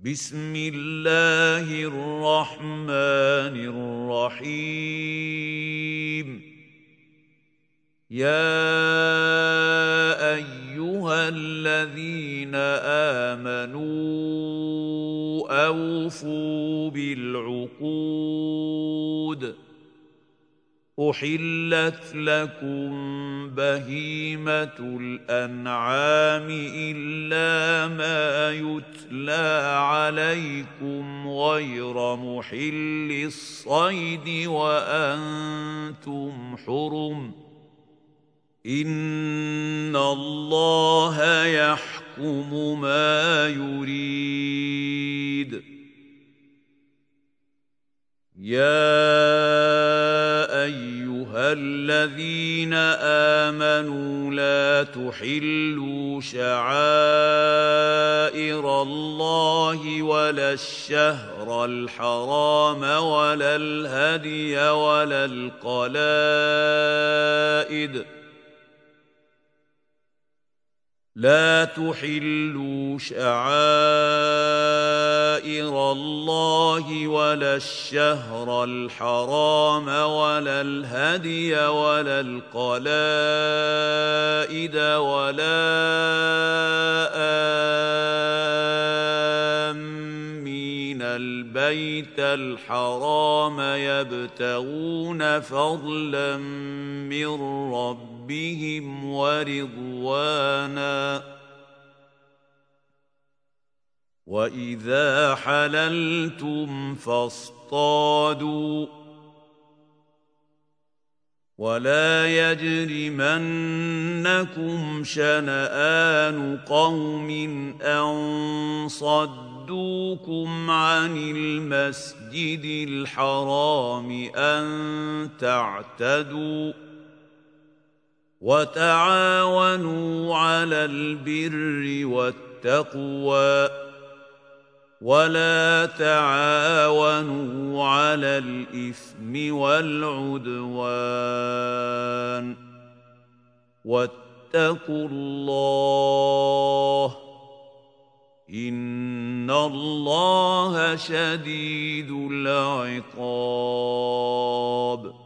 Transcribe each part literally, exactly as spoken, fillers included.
بسم الله الرحمن الرحيم يا أيها الذين آمنوا أوفوا بالعقود أحلت لكم بهيمة الأنعام إلا ما يتلى عليكم غير محل الصيد وأنتم حرم إن الله يحكم ما يريد يا أيها الذين آمنوا لا تحلوا شعائر الله ولا الشهر الحرام ولا الهدي ولا القلائد لا تحلوا شعائر الله ولا الشهر الحرام ولا الهدي ولا القلائد ولا آمين البيت الحرام يبتغون فضلا من ربهم بهم ورضوانا وإذا حللتم فاصطادوا ولا يجرمنكم شنآن قوم أن صدوكم عن المسجد الحرام أن تعتدوا وتعاونوا على البر والتقوى ولا تعاونوا على الإثم والعدوان واتقوا الله إن الله شديد العقاب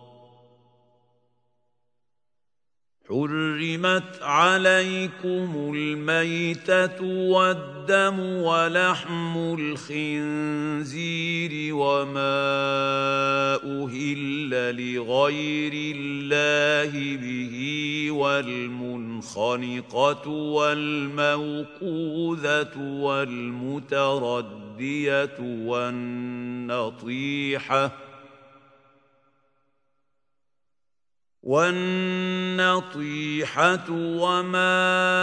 حرمت عليكم الميتة والدم ولحم الخنزير وما أهل لغير الله به والمنخنقة والموقوذة والمتردية والنطيحة والنطيحة وما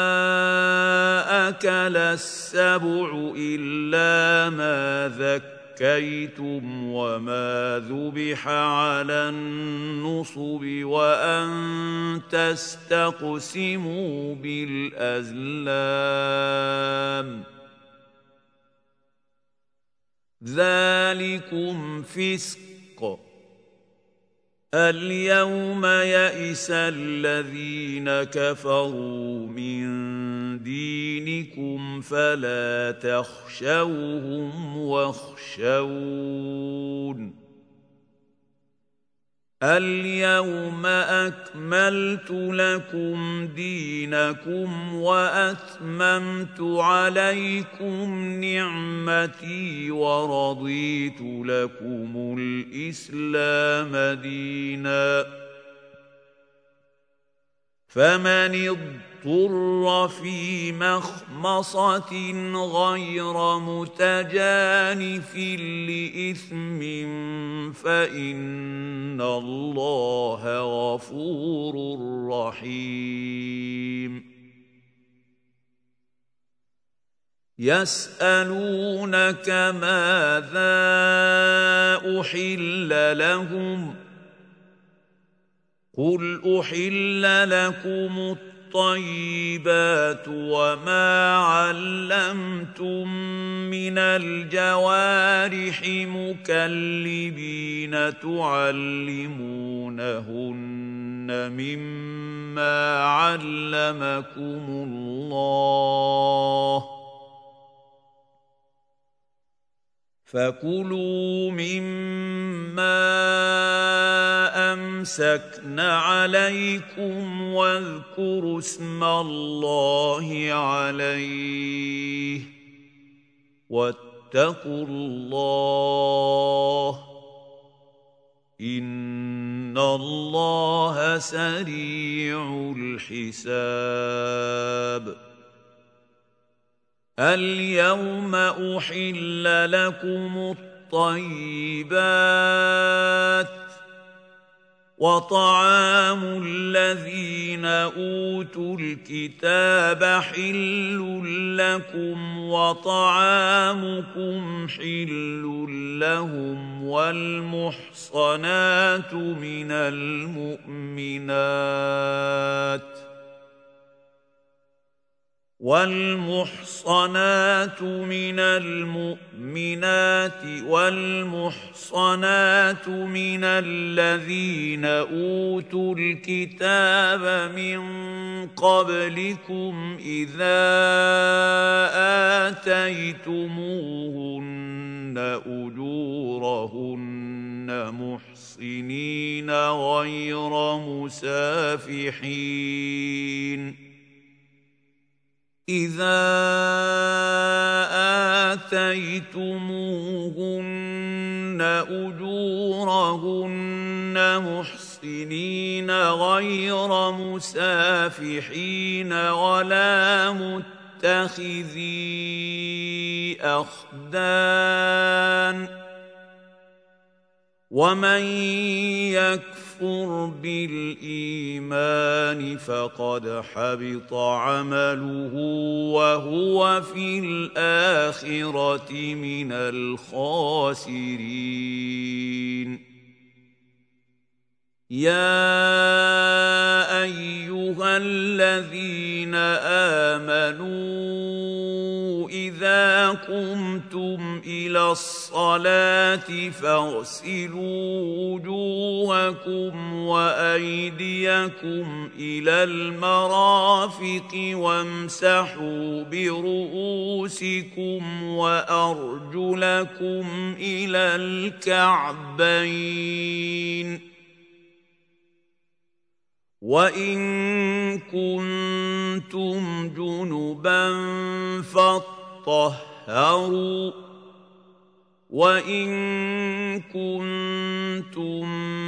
أكل السبع إلا ما ذكيتم وما ذبح على النصب وأن تستقسموا بالأزلام ذلكم فسق اليوم يئس الذين كفروا من دينكم فلا تخشوهم واخشون اليوم أكملت لكم دينكم وأتممت عليكم نعمتي ورضيت لكم الإسلام دينا فمن اضطر في مخمصة غير متجانف لإثم فإن الله غفور رحيم يسألونك ماذا أحل لهم قل أحل لكم الطيبات وما علمتم من الجوارح مكلبين تعلمونهن مما علمكم الله فكلوا مما أمسكن عليكم واذكروا اسم الله عليه واتقوا الله إن الله سريع الحساب. اليوم أحل لكم الطيبات وطعام الذين أوتوا الكتاب حل لكم وطعامكم حل لهم والمحصنات من المؤمنات والمحصنات من المؤمنات والمحصنات من الذين أوتوا الكتاب من قبلكم إذا آتيتموهن أجورهن محصنين غير مسافحين إذا آتيتموهن أجورهن محصنين غير مسافحين ولا متخذي أخدان ومن يكفر بالإيمان فقد حبط عمله وهو في الآخرة من الخاسرين. يا أيها الذين آمنوا إذا قمتم إلى الصلاة فاغسلوا وجوهكم وأيديكم إلى المرافق وامسحوا برؤوسكم وأرجلكم إلى الكعبين وإن كنتم جنبا فاطهروا وإن كنتم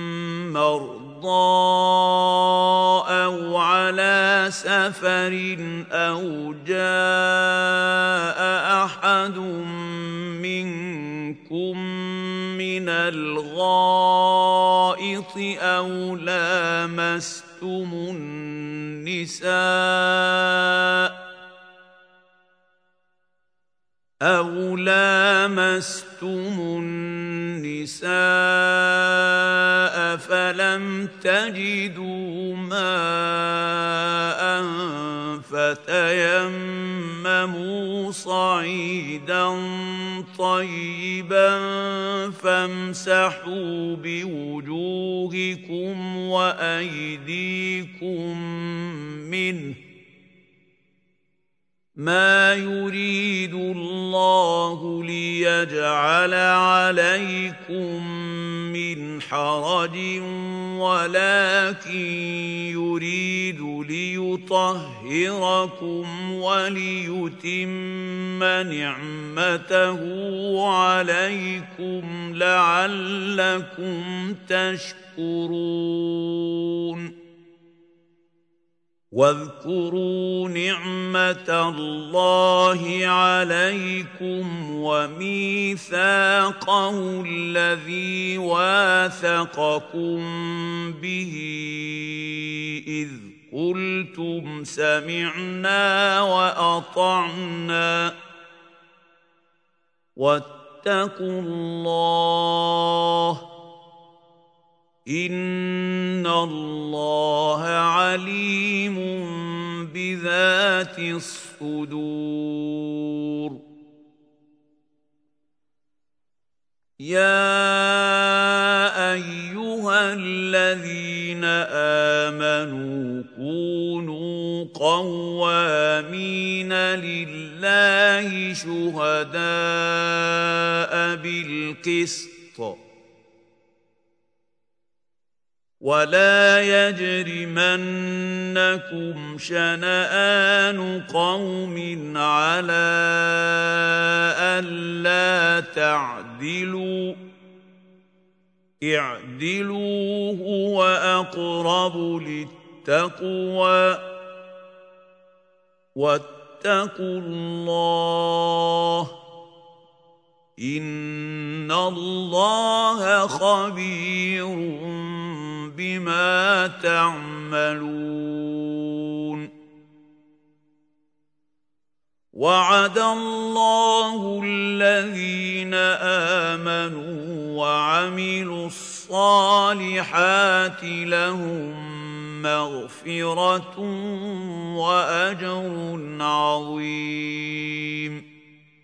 مرضى أو على سفر أو جاء أحد منكم من الغائط أو لامستم النساء أو لامستم النساء فلم تجدوا ماء فتيمموا صعيدا طيبا فامسحوا بوجوهكم وأيديكم منه ما يريد الله ليجعل عليكم من حرج ولكن يريد ليطهركم وليتم نعمته عليكم لعلكم تشكرون. واذكروا نعمة الله عليكم وميثاقه الذي واثقكم به إذ قلتم سمعنا وأطعنا واتقوا الله إن الله عليم بذات الصدور. يا أيها الذين آمنوا كونوا قوامين لله شهداء بالقسط ولا يجرمنكم شنآن قوم على ألا تعدلوا اعدلوا هو أقرب للتقوى واتقوا الله إن الله خبير بما تعملون وعد الله الذين آمنوا وعملوا الصالحات لهم مغفرة وأجر عظيم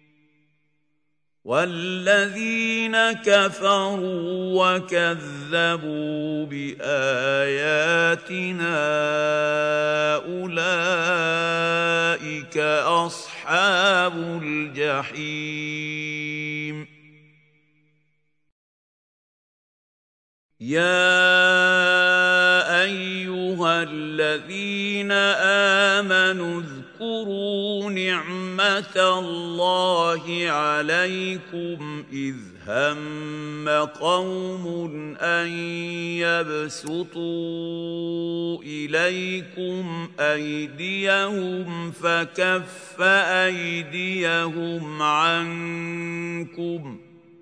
والذين كفروا وكذبوا بآياتنا أولئك أصحاب الجحيم يا أيها الذين آمنوا اذكروا نعمة الله عليكم إذ هم قوم أن يبسطوا إليكم أيديهم فكف أيديهم عنكم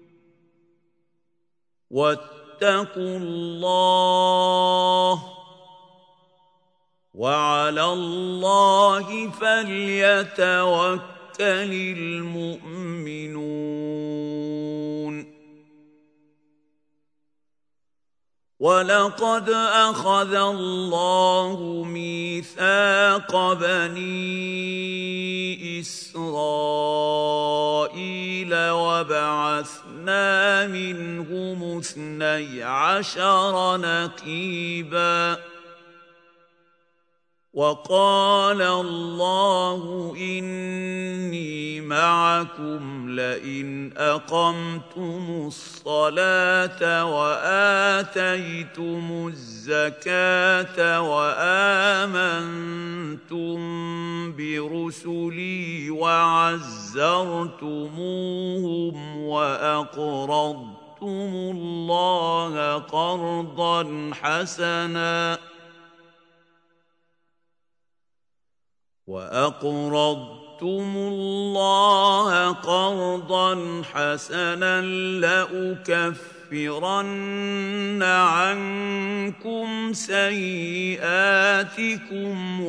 واتقوا الله وعلى الله فليتوكل المؤمنون ولقد أخذ الله ميثاق بني إسرائيل وبعثنا منهم اثني عشر نقيباً وقال الله إني معكم لئن أقمتم الصلاة وآتيتم الزكاة وآمنتم برسلي وعزرتموهم وأقرضتم الله قرضا حسنا وأقرضتم الله قرضا حسنا لأكفرن عنكم سيئاتكم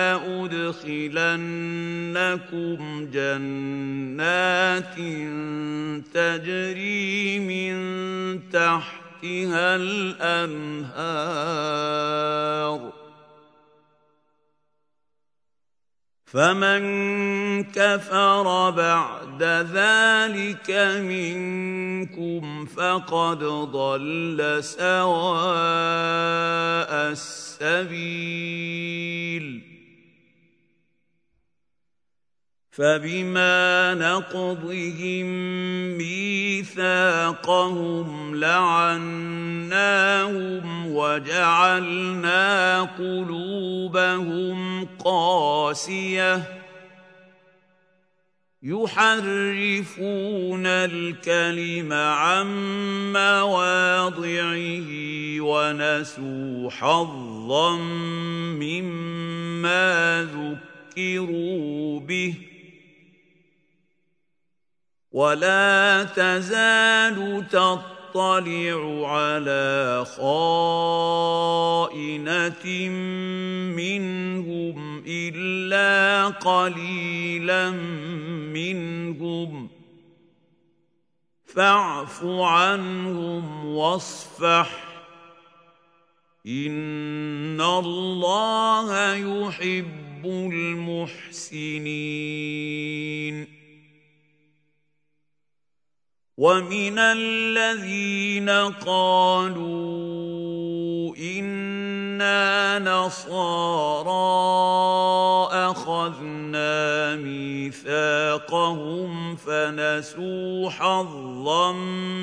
ولأدخلنكم جنات تجري من تحتها الأنهار فمن كفر بعد ذلك منكم فقد ضل سواء السبيل فبما نقضهم ميثاقهم لعناهم وجعلنا قلوبهم قاسية يحرفون الكلم عن مواضعه ونسوا حظا مما ذكروا به ولا تزال تطلع على خائنة منهم إلا قليلا منهم فاعف عنهم واصفح إن الله يحب المحسنين ومن الذين قالوا إن إنا نصارى أخذنا ميثاقهم فنسوا حظا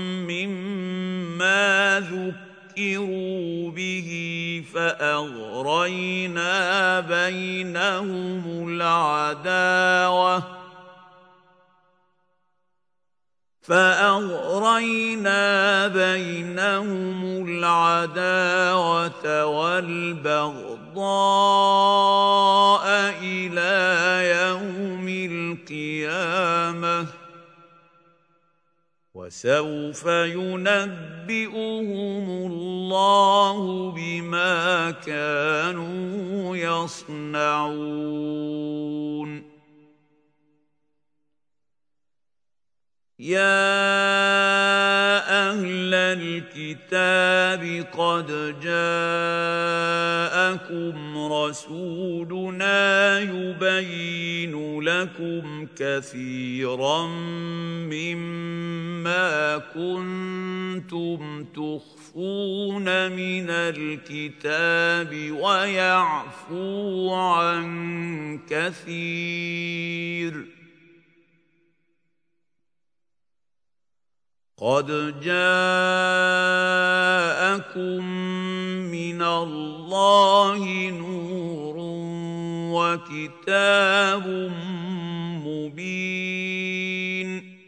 مما ذكروا به فأغرينا بينهم العداوة فأغرينا بينهم العداوة والبغضاء إلى يوم القيامة وسوف ينبئهم الله بما كانوا يصنعون يا أهل الكتاب قد جاءكم رسولنا يبين لكم كثيرا مما كنتم تخفون من الكتاب ويعفو عن كثير قد جاءكم من الله نور وكتاب مبين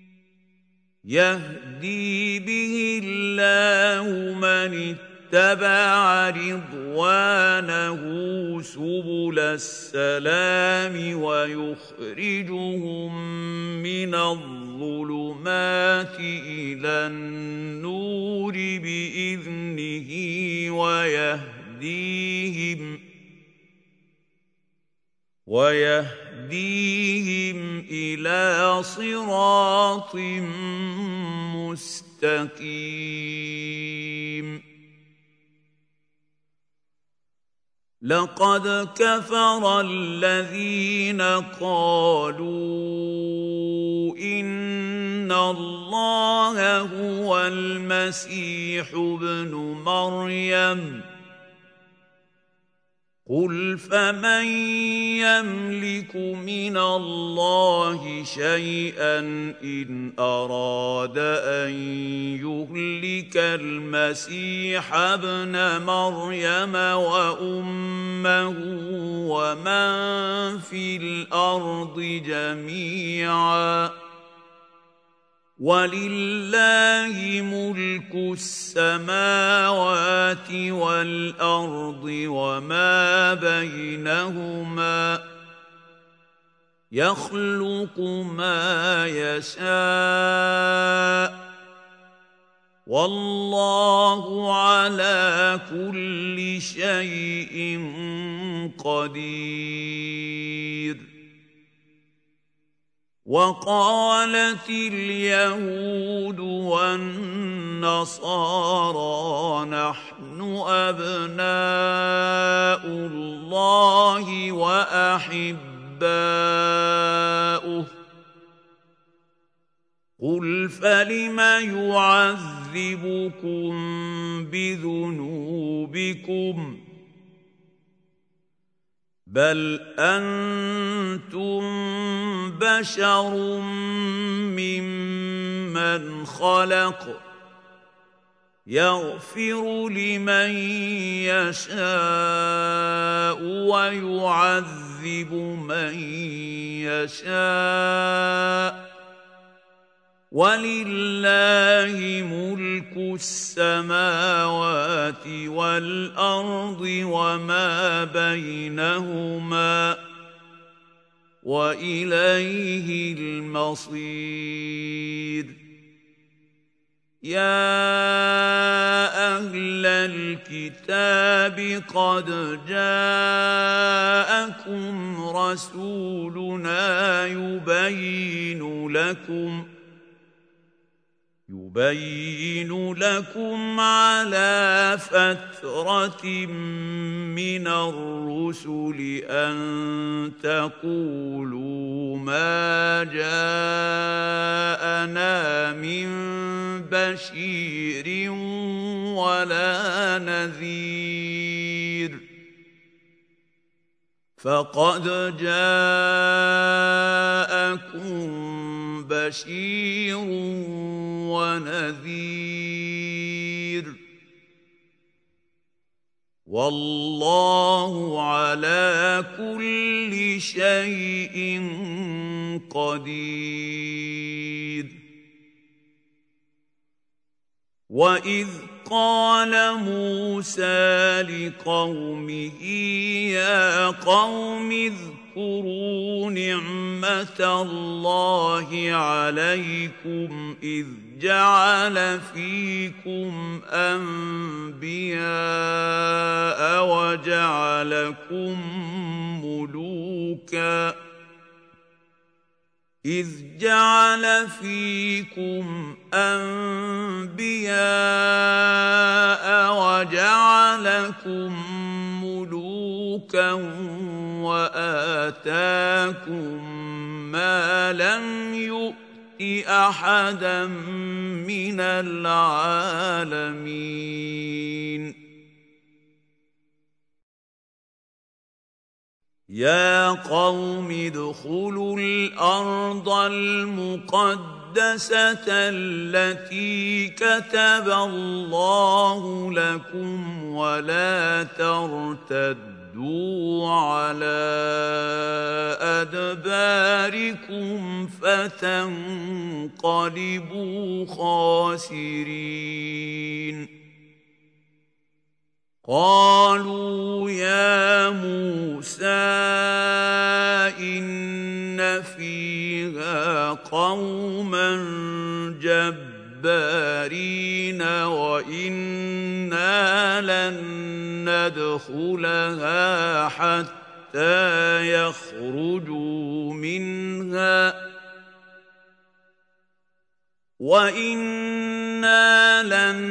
يهدي به الله من اتبع رضوانه سبل السلام ويخرجهم من الظلمات إلى النور بإذنه ويهديهم ويهديهم إلى صراط مستقيم لقد كفر الذين قالوا إن الله هو المسيح ابن مريم قل فمن يملك من الله شيئا إن أراد أن يهلك المسيح ابن مريم وأمه ومن في الأرض جميعا ولله ملك السماوات والأرض وما بينهما يخلق ما يشاء والله على كل شيء قدير وقالت اليهود والنصارى نحن أبناء الله وأحباؤه قل فلم يعذبكم بذنوبكم بل أنتم بشر ممن خلق يغفر لمن يشاء ويعذب من يشاء ولله ملك السماوات والأرض وما بينهما وإليه المصير يا أهل الكتاب قد جاءكم رسولنا يبين لكم يبين لكم على فترة من الرسل أن تقولوا ما جاءنا من بشير ولا نذير فقد جاءكم بشير ونذير والله على كل شيء قدير. وإذ قال موسى لقومه يا قوم اذكروا نعمة الله عليكم إذ جعل فيكم أنبياء وجعلكم ملوكا إذ جعل فيكم أنبياء وجعلكم ملوكا وآتاكم ما لم يؤت أحدا من العالمين. يا قوم ادخلوا الأرض المقدسة التي كتب الله لكم ولا ترتدوا على أدباركم فتنقلبوا خاسرين. قالوا يا موسى إن فيها قوما جبارين وإنا لن ندخلها حتى يخرجوا منها وإنا لن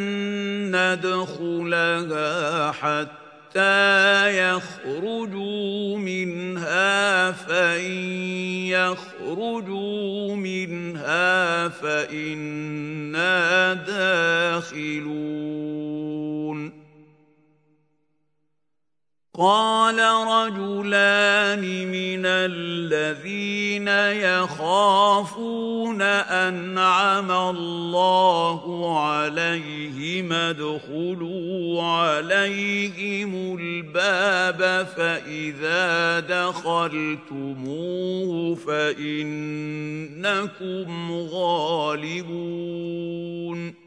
ندخلها حتى يخرجوا منها فإن يخرجوا منها فإنا داخلون. قال رجلان من الذين يخافون أنعم الله عليهم ادخلوا عليهم الباب فإذا دخلتموه فإنكم غالبون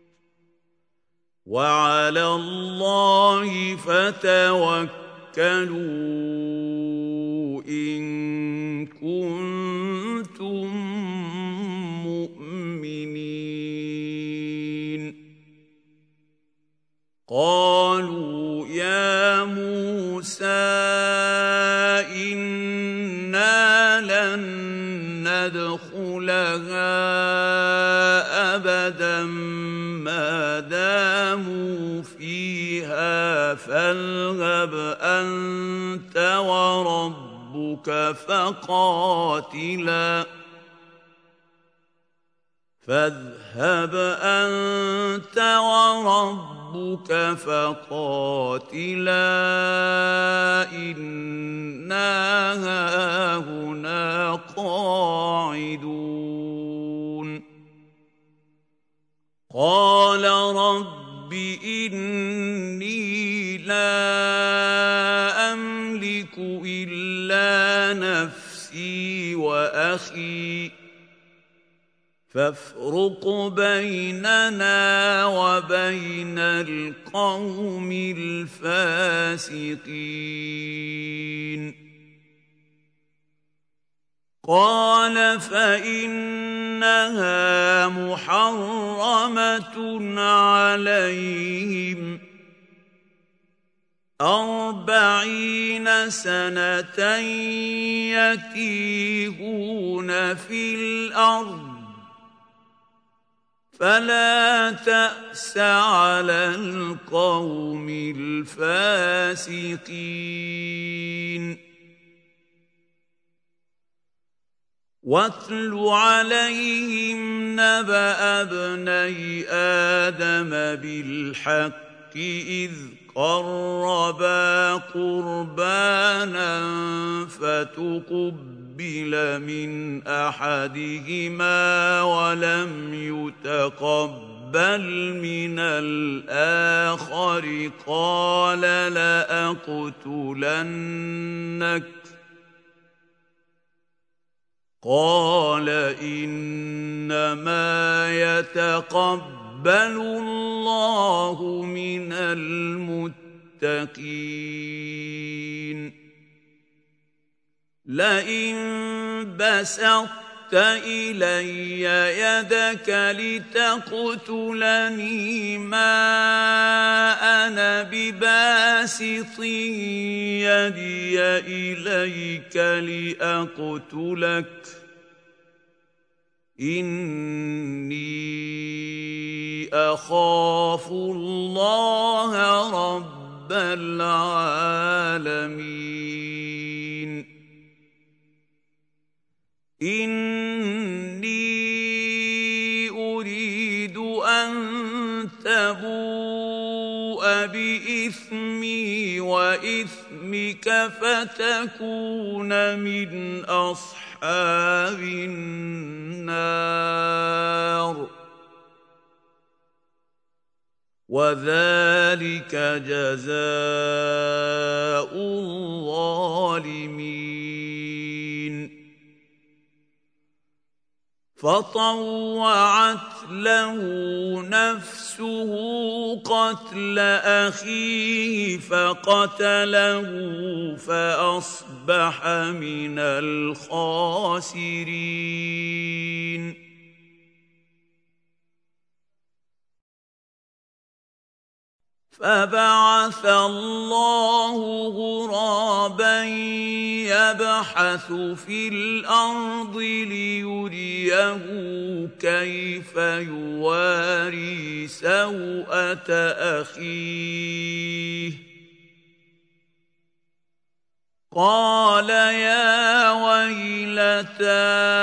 وعلى الله فتوكلوا إن كنتم مؤمنين. قالوا يا موسى إنا لن ندخلها أبدا ما داموا فيها فاذهب أنت وربك فقاتلا فاذهب أنت وربك فقاتلا إنا هاهنا قاعدون. قال رب إني لا أملك إلا نفسي وأخي فافرق بيننا وبين القوم الفاسقين. قال فإنها محرمة عليهم أربعين سنة يتيهون في الأرض فلا تأس على القوم الفاسقين. واتل عليهم نبأ ابني آدم بالحق إذ قربا قربانا فتقبل من أحدهما ولم يتقبل من الآخر قال لأقتلنك قال إنما يتقبل الله من المتقين لئن بسطت إلي يدك لتقتلني ما أنا بباسط يدي إليك لأقتلك إني أخاف الله رب العالمين إني أريد أن تبوء بإثمي وإثمك فتكون من أصحاب النار وذلك جزاء الظالمين فطوعت له نفسه قتل أخيه فقتله فأصبح من الخاسرين فبعث الله غرابا يبحث في الأرض ليريه كيف يواري سوءة أخيه قال يا ويلتى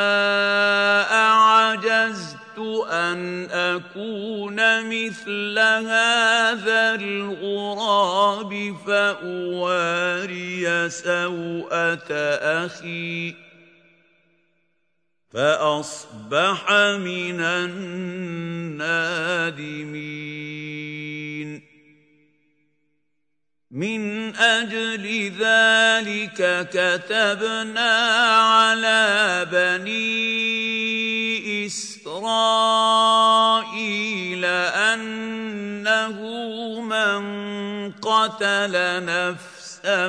أعجزت أن أكون مثل هذا الغراب فأواري سوءة أخي فأصبح من النادمين من أجل ذلك كتبنا على بني إسرائيل أنه من قتل نفسا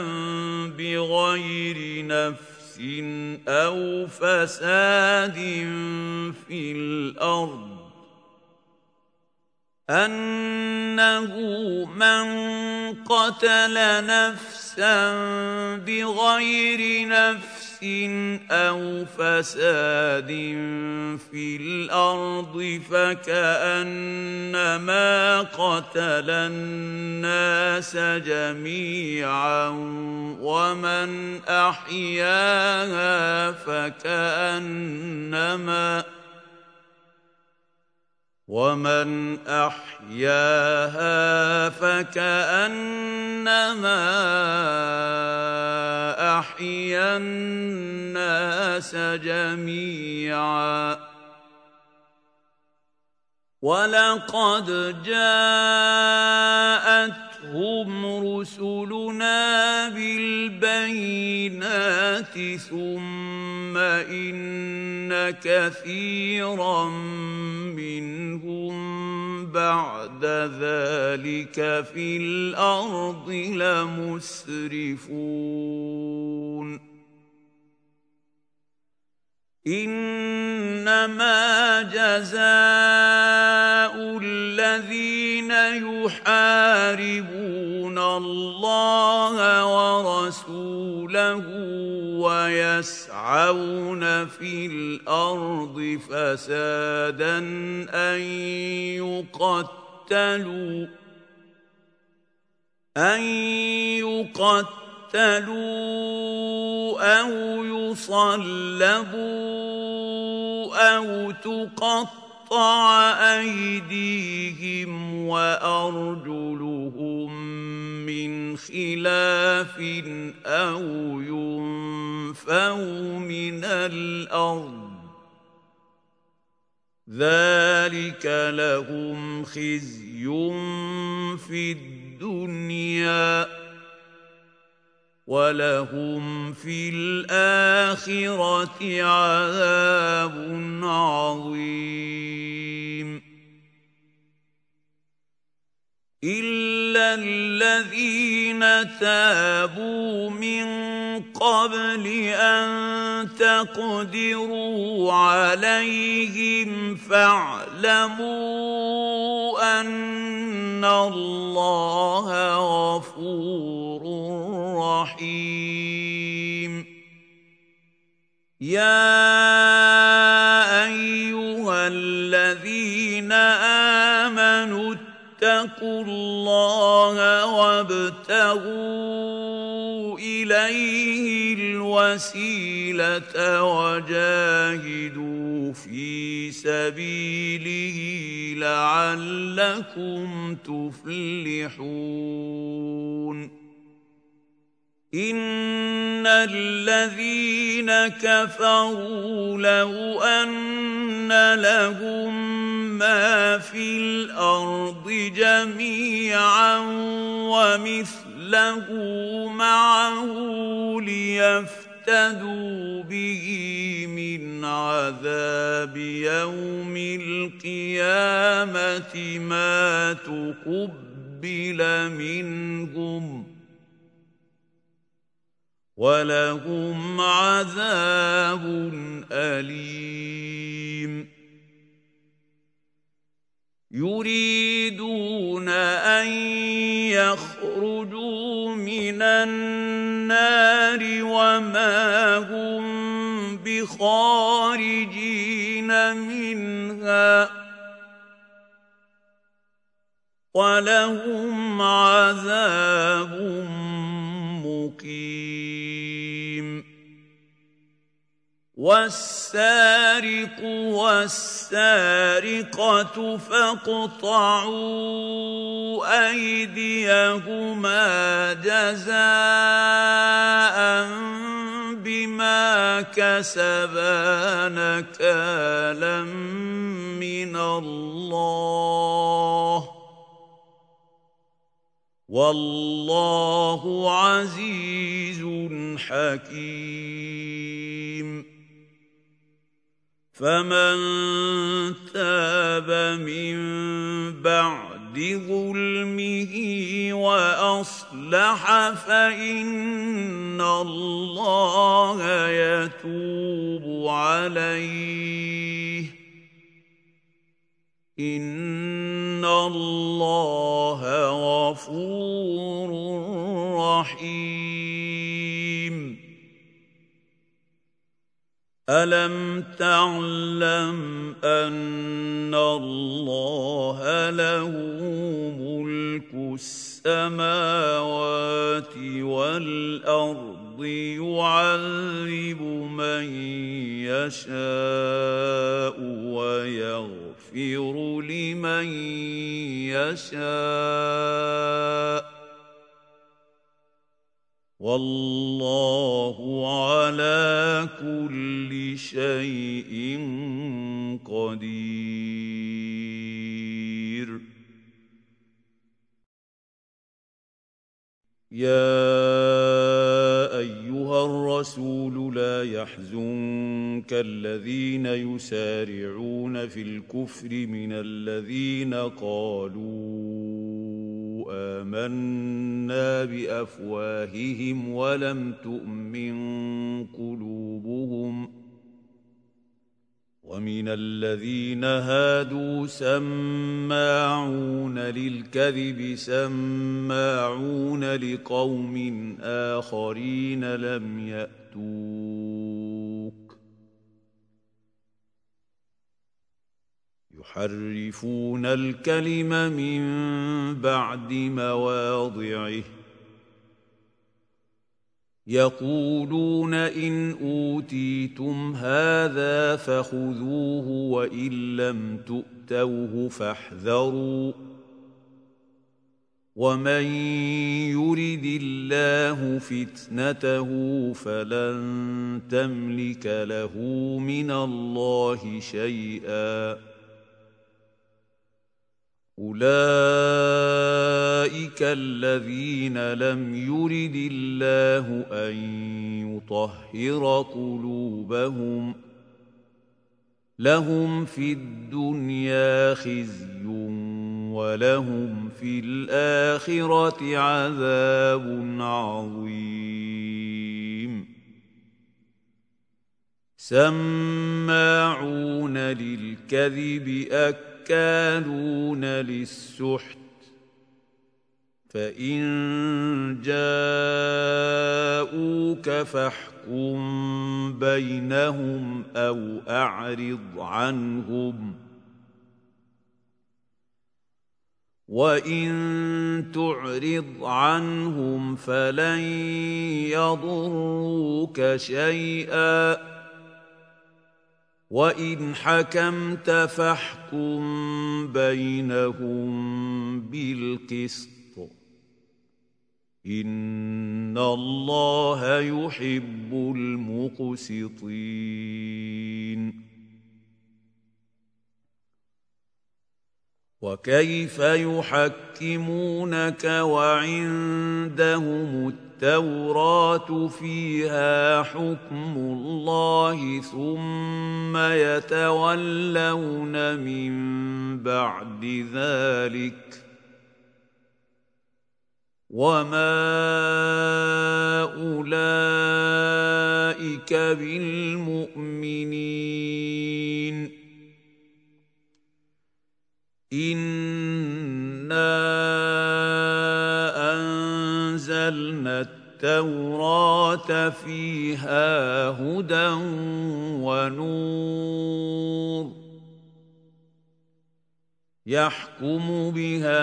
بغير نفس أو فساد في الأرض أنه من قتل نفسا بغير نفس أو فساد في الأرض فكأنما قتل الناس جميعا ومن أحياها فكأنما ومن أحياها فكأنما أحيا الناس جميعا ولقد جاءتهم رسلنا بالبينات ثم إن كثيرا منهم بعد ذلك في الأرض لمسرفون إنما جزاء الذين يحاربون الله ورسوله ويسعون في الأرض فسادا أن يقتلوا أن يقتلوا أو يصلبوا أو تقطع أيديهم وأرجلهم خلاف أو ينفوا من الأرض ذلك لهم خزي في الدنيا ولهم في الآخرة عذاب عظيم إلا الذين تابوا من قبل أن تقدروا عليهم فاعلموا أن الله غفور رحيم يا أيها الذين آمنوا اتقوا الله وابتغوا إليه الوسيلة وجاهدوا في سبيله لعلكم تفلحون إن الذين كفروا لو أن لهم ما في الأرض جميعا ومثله معه ليفتدوا به من عذاب يوم القيامة ما تقبل منهم ولهم عذاب أليم يريدون أن يخرجوا من النار وما هم بخارجين منها ولهم عذاب مقيم والسارق والسارقة فاقطعوا أيديهما جزاء بما كسبا نكالا من الله والله عزيز حكيم فمن تاب من بعد ظلمه وأصلح فإن الله يتوب عليه إن الله غفور رحيم ألم تعلم أن الله له ملك السماوات والأرض يعذب من يشاء ويغفر لمن يشاء والله على كل شيء قدير يا أيها الرسول لا يحزنك الذين يسارعون في الكفر من الذين قالوا آمنا بأفواههم ولم تؤمن قلوبهم ومن الذين هادوا سماعون للكذب سماعون لقوم آخرين لم يأتوك يحرفون الكلم من بعد مواضعه يقولون إن أوتيتم هذا فخذوه وإن لم تؤتوه فاحذروا ومن يرد الله فتنته فلن تملك له من الله شيئا أولئك الذين لم يرد الله أن يطهر قلوبهم لهم في الدنيا خزي ولهم في الآخرة عذاب عظيم سماعون للكذب أكالون للسحت فإن جاءوك فاحكم بينهم أو أعرض عنهم وإن تعرض عنهم فلن يضروك شيئا وإن حكمت فاحكم بينهم بالقسط إن الله يحب المقسطين وكيف يحكمونك وعندهم التوراة فيها حكم الله ثم يتولون من بعد ذلك وما أولئك بالمؤمنين إنا أنزلنا التوراة فيها هدى ونور يحكم بها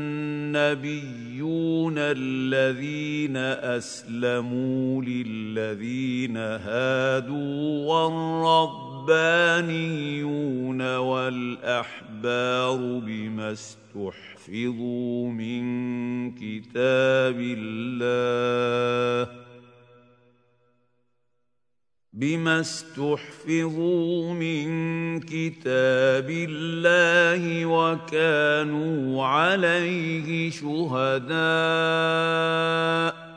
النبيون الذين أسلموا للذين هادوا والربانيون والأحبار بما استحفظوا من كتاب الله بما استحفظوا من كتاب الله وكانوا عليه شهداء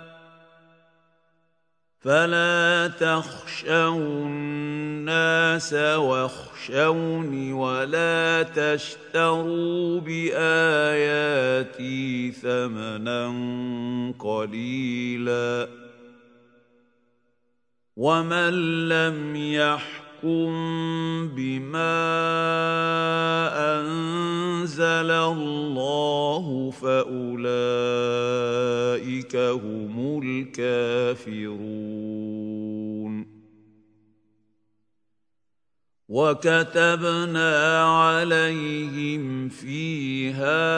فلا تخشوا الناس واخشوني ولا تشتروا بآياتي ثمنا قليلا ومن لم يحكم بما أنزل الله فأولئك هم الكافرون وكتبنا عليهم فيها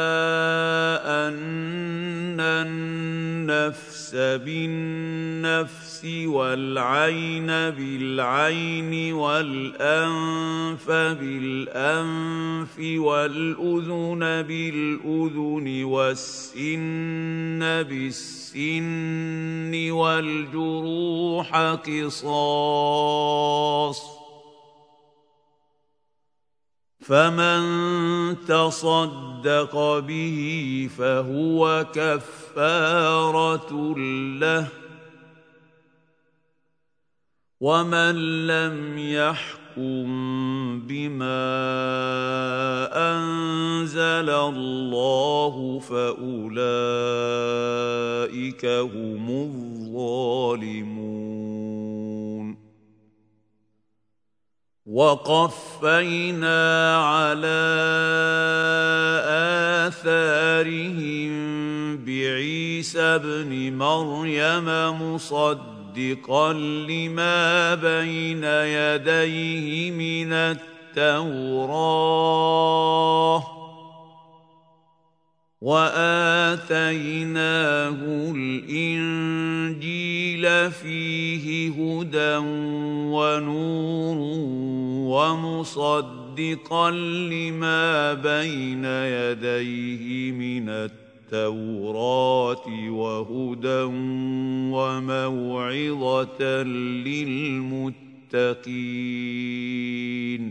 أن النفس بالنفس والعين بالعين والأنف بالأنف والأذن بالأذن والسن بالسن والجروح قصاص فمن تصدق به فهو كفارة له ومن لم يحكم بما أنزل الله فأولئك هم الظالمون وقفينا على آثارهم بعيسى ابن مريم مصدقا لما بين يديه من التوراة وآتيناه الإنجيل فيه هدى ونور ومصدقا لما بين يديه من التوراة التوراة وهدى وموعظة للمتقين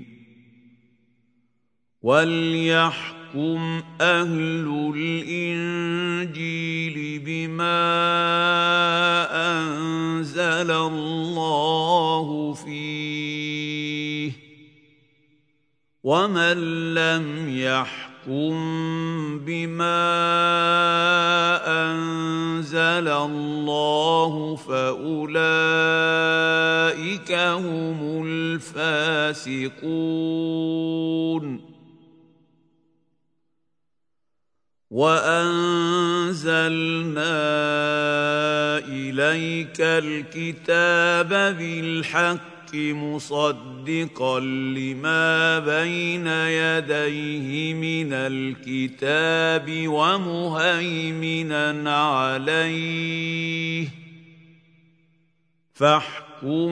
وليحكم أهل الإنجيل بما أنزل الله فيه ومن لم يحكم بما أنزل الله فأولئك هم الفاسقون وأنزلنا إليك الكتاب بالحق مصدقا لما بين يديه من الكتاب ومهيمنا عليه فاحكم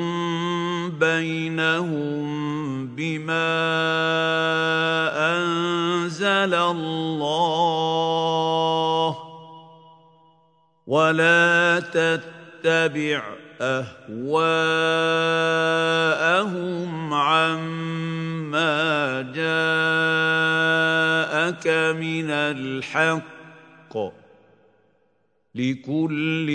بينهم بما أنزل الله ولا تتبع أهواءهم عما جاءك من الحق لكل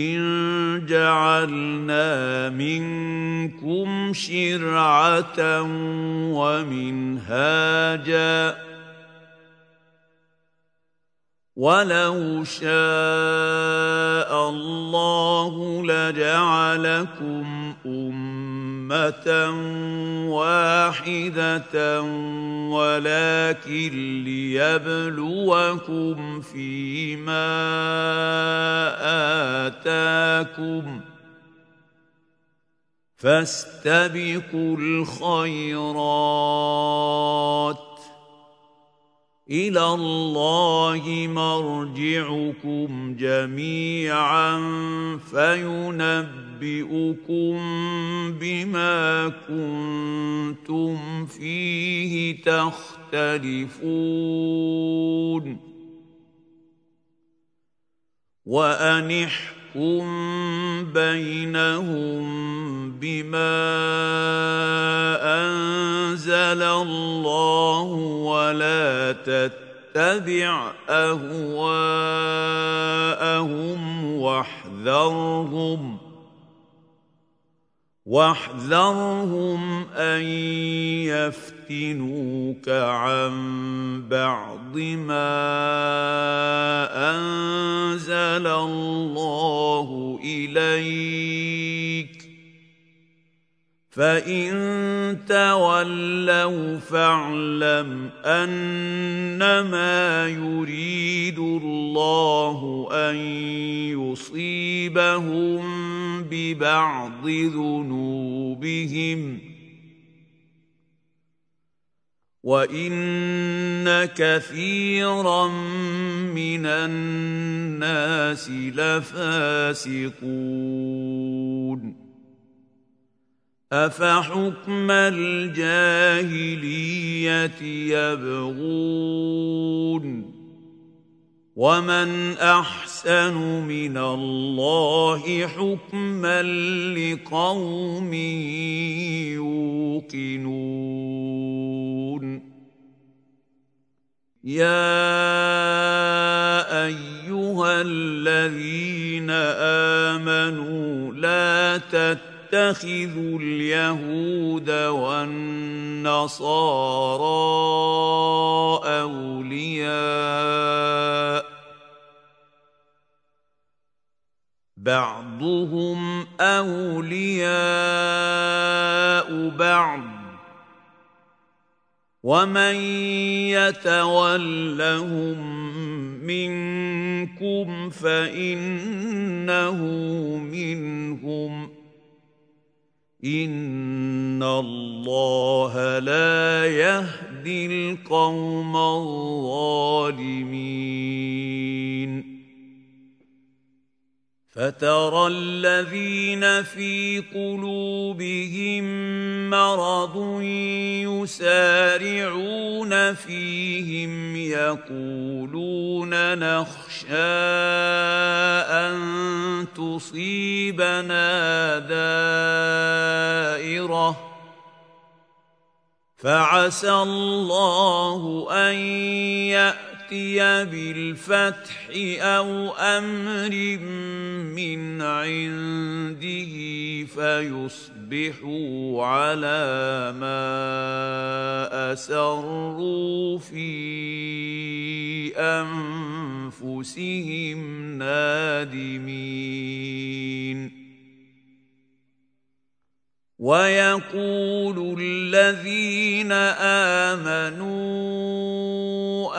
جعلنا منكم شرعة ومنهاجا ولو شاء الله لجعلكم أمة واحدة ولكن ليبلوكم فيما آتاكم فاستبقوا الخيرات إلى الله مرجعكم جميعا فينبئكم بما كنتم فيه تختلفون وأن احكم بينهم بما أنزل الله ولا تتبع أهواءهم واحذرهم واحذرهم أن يفتنوك عن بعض ما أنزل الله إليك فإن تولوا فاعلم أنما يريد الله أن يصيبهم ببعض ذنوبهم وإن كثيرا من الناس لفاسقون أفحكم الجاهلية يبغون ومن أحسن من الله حكما لقوم يوقنون يا أيها الذين آمنوا لا تتبعوا اتخذوا اليهود والنصارى أولياء بعضهم أولياء بعض ومن يتولهم منكم فإنه منهم إن الله لا يهدي القوم الظالمين فترى الذين في قلوبهم مرض يسارعون فيهم يقولون نخشى أن تصيبنا دائرة فعسى الله أن يأتي بالفتح أو أمر من عنده فيصبحوا على ما أسروا في أنفسهم نادمين ويقول الذين آمنوا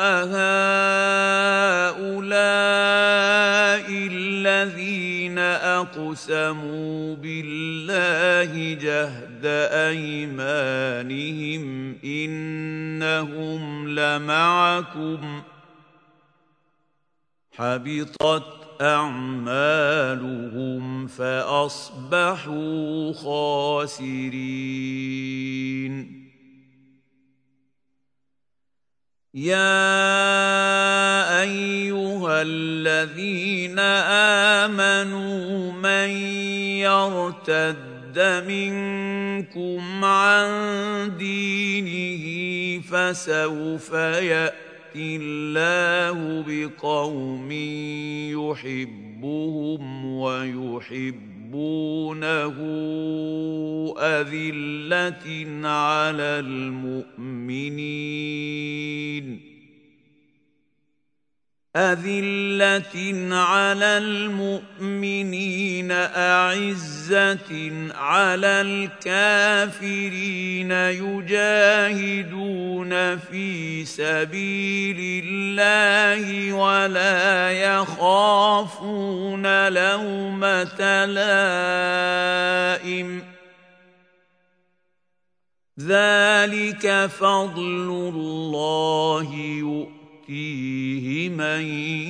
أهؤلاء الذين أقسموا بالله جهد أيمانهم إنهم لمعكم حبطت أعمالهم فأصبحوا خاسرين يا أيها الذين آمنوا من يرتد منكم عن دينه فسوف يأتي الله بقوم يحبهم ويحبونه أذلة على المؤمنين أذلة على المؤمنين أعزة على الكافرين يجاهدون في سبيل الله ولا يخافون لومة لائم ذلك فضل الله يؤتيه فيه من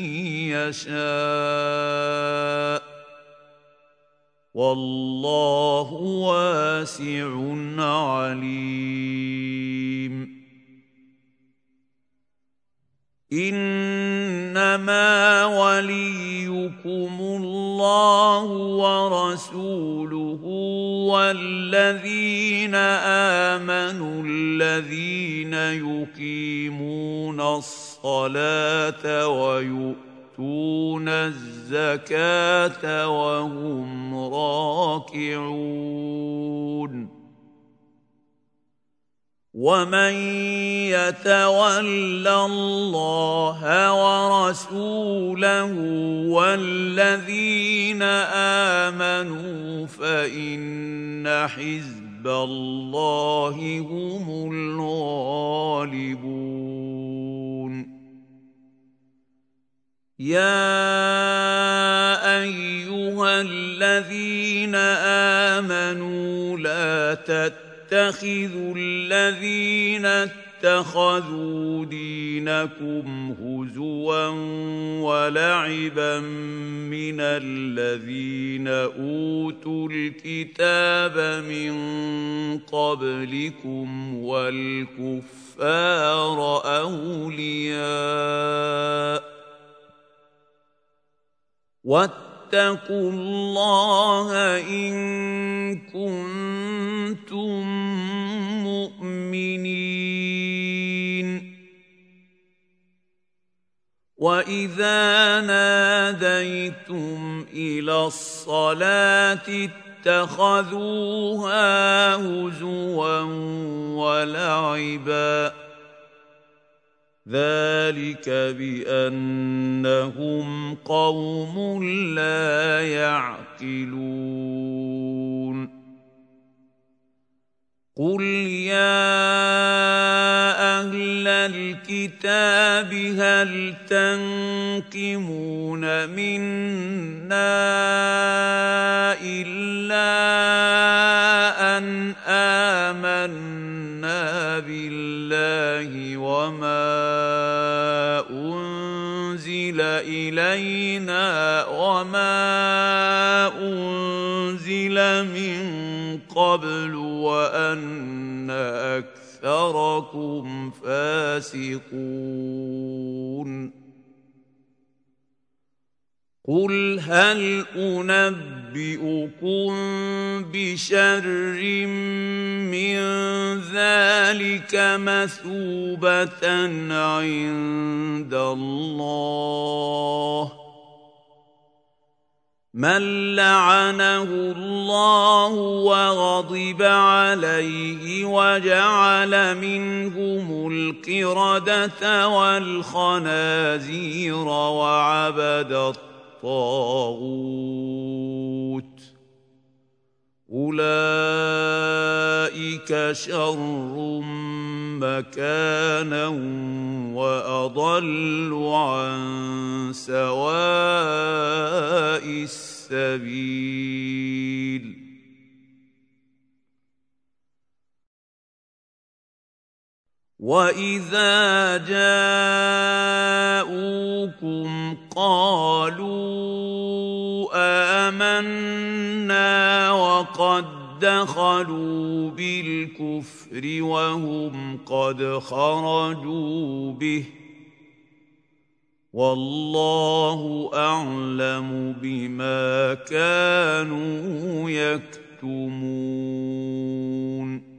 يشاء والله واسع عليم إنما وليكم الله ورسوله والذين آمنوا الذين يقيمون الصلاة ويؤتون الزكاة وهم راكعون ومن يتول الله ورسوله والذين آمنوا فإن حزب الله هم الغالبون يا أيها الذين آمنوا لا تتبعوا اتخذوا الذين اتخذوا دينكم هزوا ولعبا من الذين أوتوا الكتاب من قبلكم والكفار أولياء واتقوا الله إن كنتم مؤمنين وإذا ناديتم إلى الصلاة اتخذوها هزوا ولعبا ذلك بأنهم قوم لا يعقلون قل يا أهل الكتاب هل تنقمون منا إلا أن آمنا بالله وما أنزل أنزل إلينا وما أنزل من قبل وأن أكثركم فاسقون قل هل أنبئكم بشر من ذلك مثوبة عند الله من لعنه الله وغضب عليه وجعل منهم القردة والخنازير وعبد الطاغوت أولئك شر مكانا وأضل عن سواء السبيل وَإِذَا جَاءُوكُمْ قَالُوا آمَنَّا وَقَدْ دَخَلُوا بِالْكُفْرِ وَهُمْ قَدْ خَرَجُوا بِهِ وَاللَّهُ أَعْلَمُ بِمَا كَانُوا يَكْتُمُونَ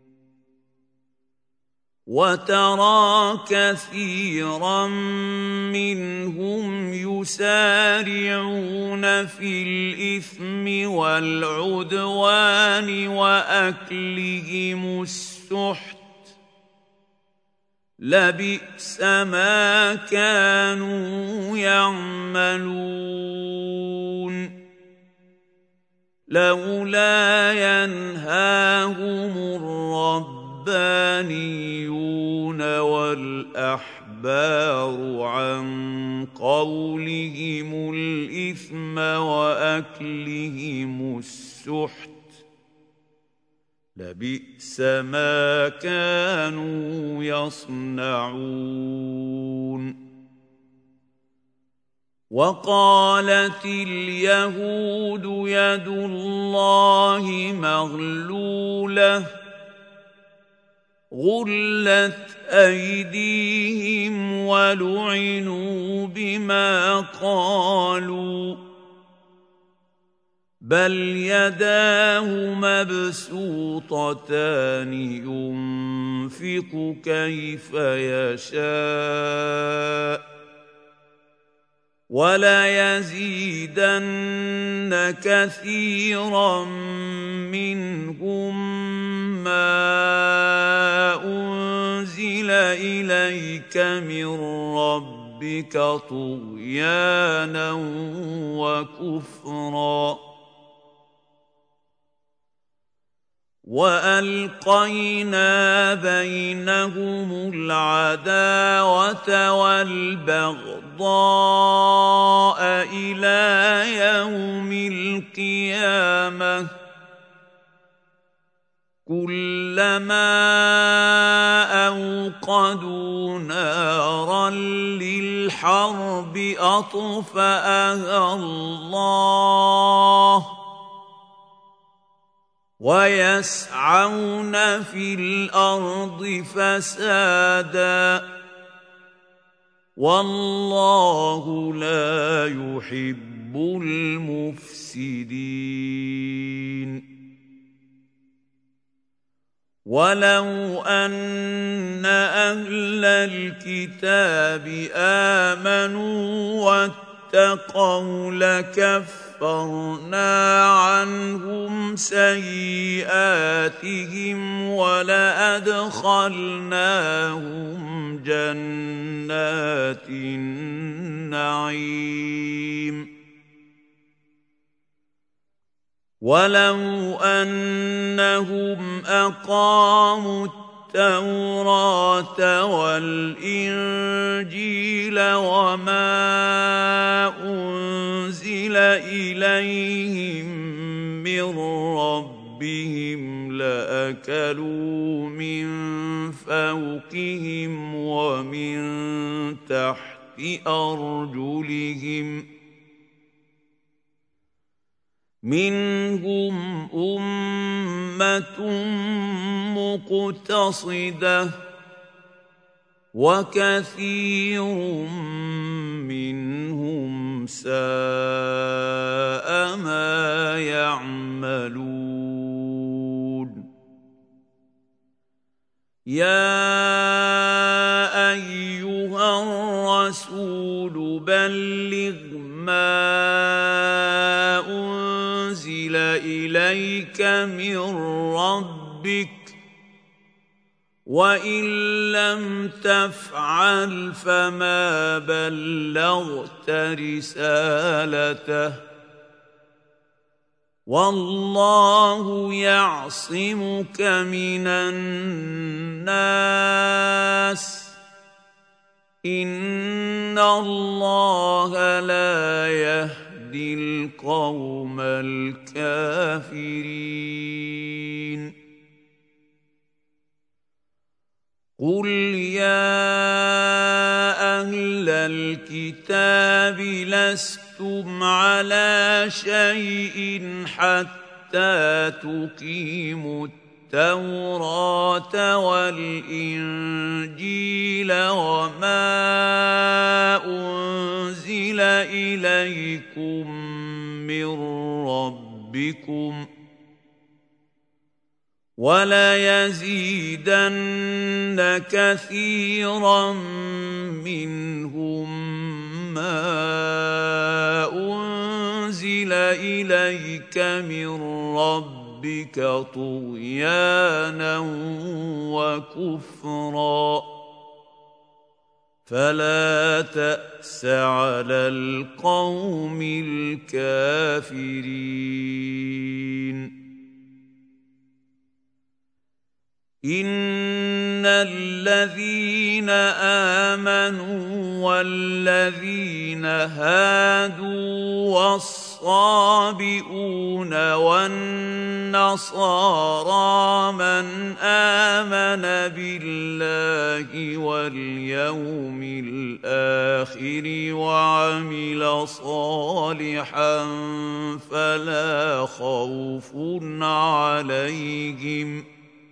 وَتَرَى كَثِيرًا مِّنْهُمْ يُسَارِعُونَ فِي الْإِثْمِ وَالْعُدْوَانِ وَأَكْلِهِمُ السُّحْتَ لَبِئْسَ مَا كَانُوا يَعْمَلُونَ لَوْلَا يَنْهَاهُمُ الرَّبُّ الربانيون والأحبار عن قولهم الإثم وأكلهم السحت لبئس ما كانوا يصنعون وقالت اليهود يد الله مغلولة غلت أيديهم ولعنوا بما قالوا بل يداه مبسوطتان ينفق كيف يشاء وليزيدن كثيرا منهم ما أنزل إليك من ربك طغيانا وكفرا وألقينا بينهم العداوة والبغضاء إلى يوم القيامة كلما أوقدوا نارا للحرب أطفأها الله ويسعون في الأرض فسادا والله لا يحب المفسدين ولو أن أهل الكتاب آمنوا واتقوا لكفرنا عنهم سيئاتهم ولأدخلناهم جنات النعيم ولو أنهم أقاموا التوراة والإنجيل وما أنزل إليهم من ربهم لأكلوا من فوقهم ومن تحت أرجلهم منهم أمة مقتصدة وكثير منهم ساء ما يعملون يا أيها الرسول بلغ ما أنزل إليك من ربك وإن لم تفعل فما بلغت رسالته والله يعصمك من الناس إن الله لا يهدي القوم الكافرين قل يا أهل الكتاب لستم على شيء حتى تقيموا التوراة والإنجيل وما أنزل إليكم من ربكم وَلَيَزِيدَنَّ كَثِيرًا مِّنْهُم مَّا أُنزِلَ إِلَيْكَ مِن رَّبِّكَ طُغْيَانًا وَكُفْرًا فَلَا تَأْسَ عَلَى الْقَوْمِ الْكَافِرِينَ إِنَّ الَّذِينَ آمَنُوا وَالَّذِينَ هَادُوا وَالصَّابِئُونَ وَالنَّصَارَىٰ مَنْ آمَنَ بِاللَّهِ وَالْيَوْمِ الْآخِرِ وَعَمِلَ صَالِحًا فَلَا خَوْفٌ عَلَيْهِمْ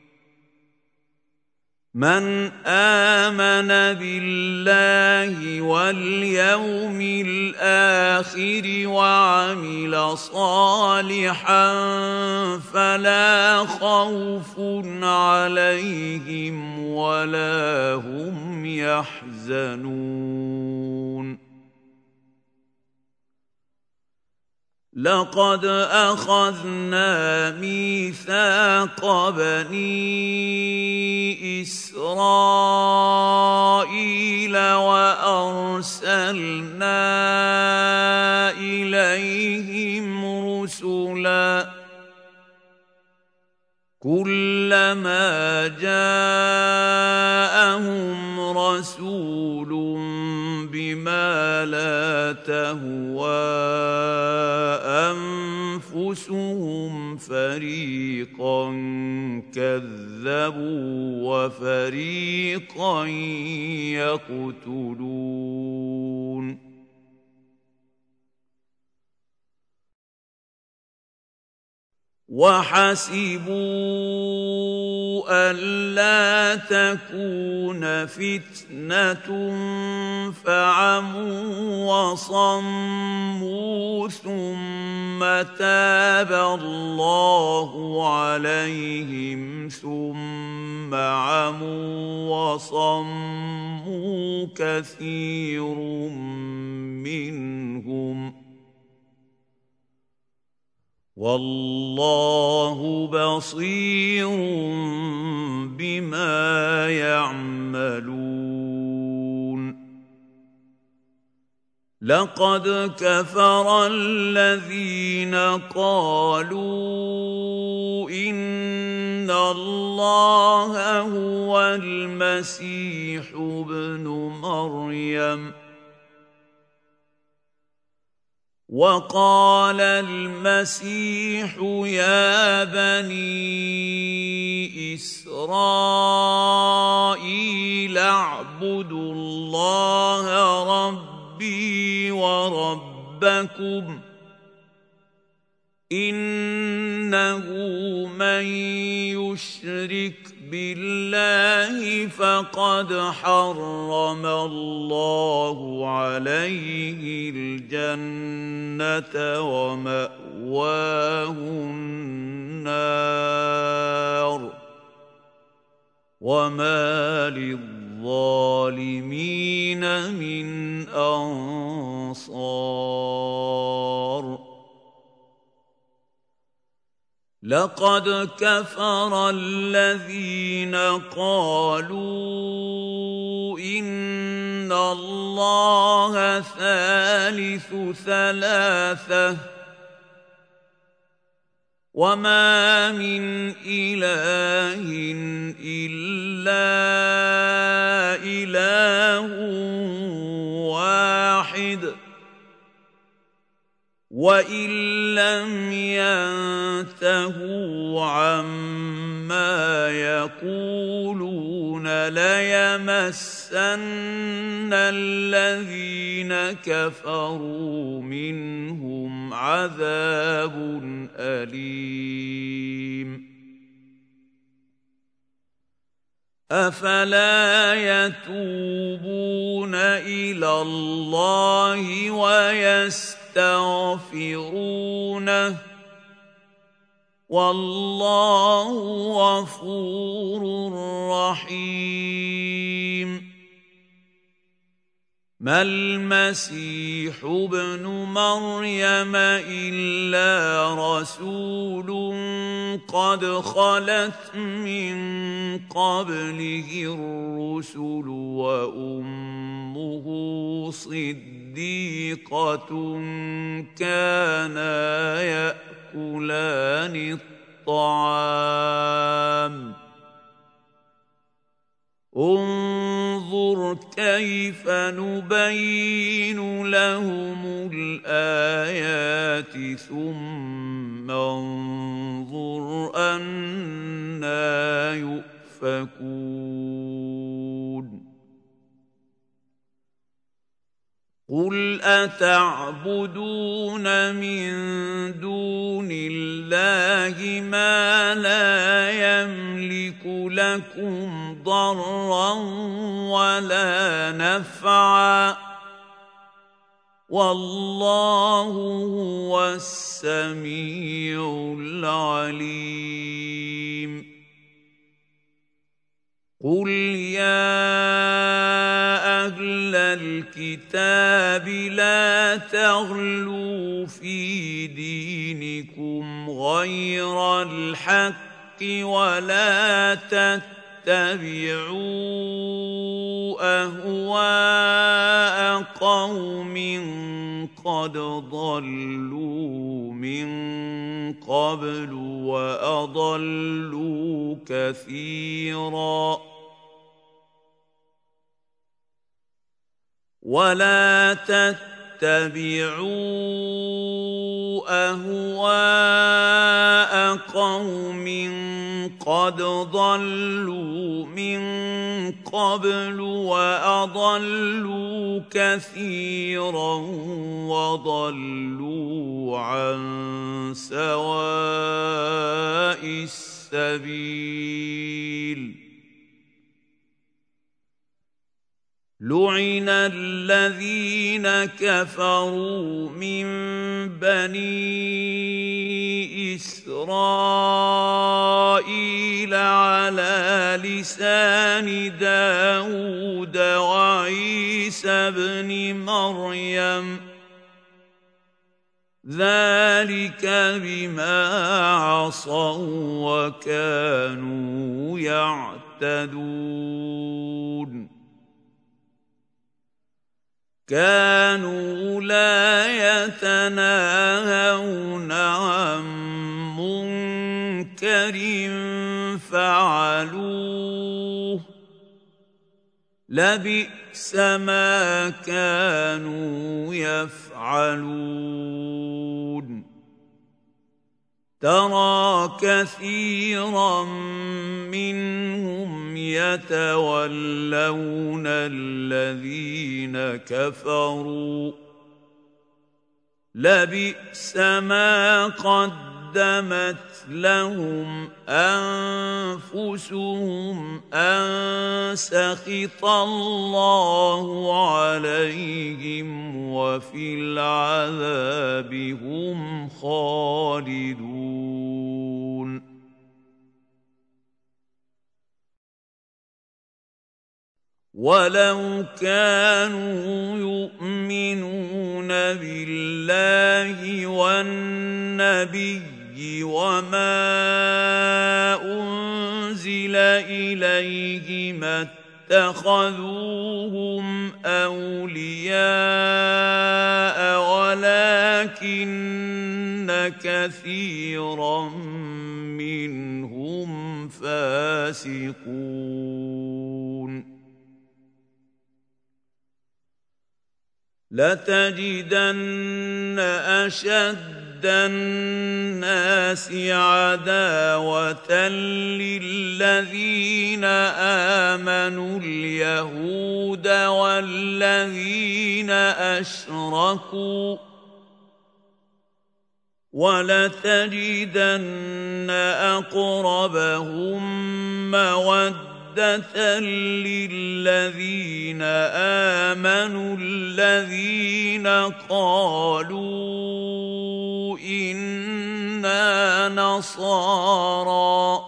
مَنْ آمَنَ بِاللَّهِ وَالْيَوْمِ الْآخِرِ وَعَمِلَ صَالِحًا فَلَا خَوْفٌ عَلَيْهِمْ وَلَا هُمْ يَحْزَنُونَ لَقَدْ أَخَذْنَا مِيثَاقَ بَنِي إِسْرَائِيلَ وَأَرْسَلْنَا إِلَيْهِمْ رُسُلًا كُلَّمَا جَاءَهُمْ رَسُولٌ بِمَا لَا تَهْوَىٰ أَنفُسُهُمْ فَرِيقًا كَذَّبُوا وَفَرِيقًا يَقْتُلُونَ وَحَسِبُوا أَلَّا تَكُونَ فِتْنَةٌ فَعَمُوا وَصَمُّوا ثُمَّ تَابَ اللَّهُ عَلَيْهِمْ ثُمَّ عَمُوا وَصَمُّوا كَثِيرٌ مِّنْهُمْ وَاللَّهُ بَصِيرٌ بِمَا يَعْمَلُونَ لَقَدْ كَفَرَ الَّذِينَ قَالُوا إِنَّ اللَّهَ هُوَ الْمَسِيحُ ابْنُ مَرْيَمَ وَقَالَ الْمَسِيحُ يَا بَنِي إِسْرَائِيلَ اعْبُدُوا اللَّهَ رَبَّ ربي وربكم إنه من يشرك بالله فقد حرم الله عليه الجنة ومأواه النار وما للظالمين من أنصار لقد كفر الذين قالوا إن الله ثالث ثلاثة وما من إله إلا إله واحد وإن لم ينتهوا عما يقولون ليمسن الذين كفروا منهم عذاب أليم أفلا يتوبون إلى الله ويستغفرونه والله غفور رحيم ما المسيح ابن مريم إلا رسول قد خلت من قبله الرسل وأمه صديقة كانا يأكلان الطعام انظر كيف نبين لهم الآيات ثم انظر أنى يؤفكون قل أتعبدون من دون الله ما لا يملك لكم ضرا ولا نفعا والله هو السميع العليم قل يا أهل الكتاب لا تغلوا في دينكم غير الحق ولا تتبعوا أهواء قوم قد ضلوا من قبل وأضلوا كثيرا ولا تتبعوا أهواء قوم قد ضلوا من قبل وأضلوا كثيرا وضلوا عن سواء السبيل لعن الذين كفروا من بني إسرائيل على لسان داود وعيسى بن مريم ذلك بما عصوا وكانوا يعتدون كانوا لا يتناهون عن منكر فعلوه لبئس ما كانوا يفعلون ترى كثيرا منهم يتولون الذين كفروا لبئس ما قدمت لهم أنفسهم أن سخط الله عليهم وفي العذاب هم خالدون ولو كانوا يؤمنون بالله والنبي وما أنزل إليه ما اتخذوهم أولياء ولكن كثيرا منهم فاسقون لتجدن أشد الناس عداوة للذين آمنوا اليهود والذين أشركوا ولتجدن أقربهم مودة للذين آمنوا الذين قالوا إنا نصارى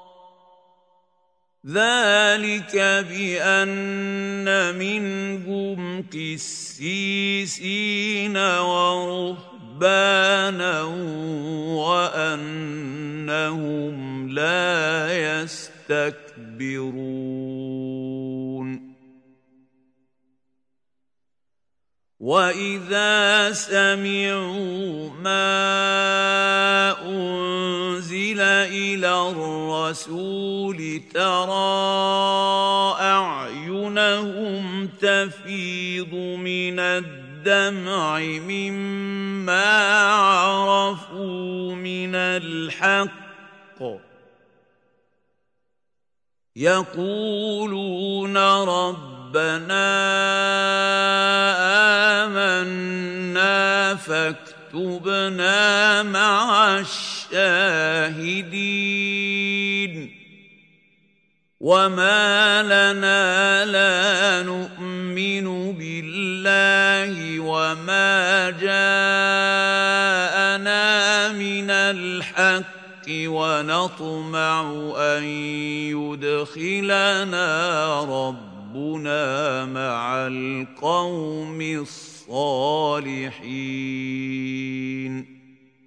ذلك بأن منهم قسيسين ورهبانا وأنهم لا يستكبرون وإذا سمعوا ما أنزل إلى الرسول ترى أعينهم تفيض من الدمع مما عرفوا من الحق يقولون ربنا آمنا فاكتبنا مع الشاهدين وما لنا لا نؤمن بالله وما جاءنا من الحق ونطمع أن يدخلنا ربنا مع القوم الصالحين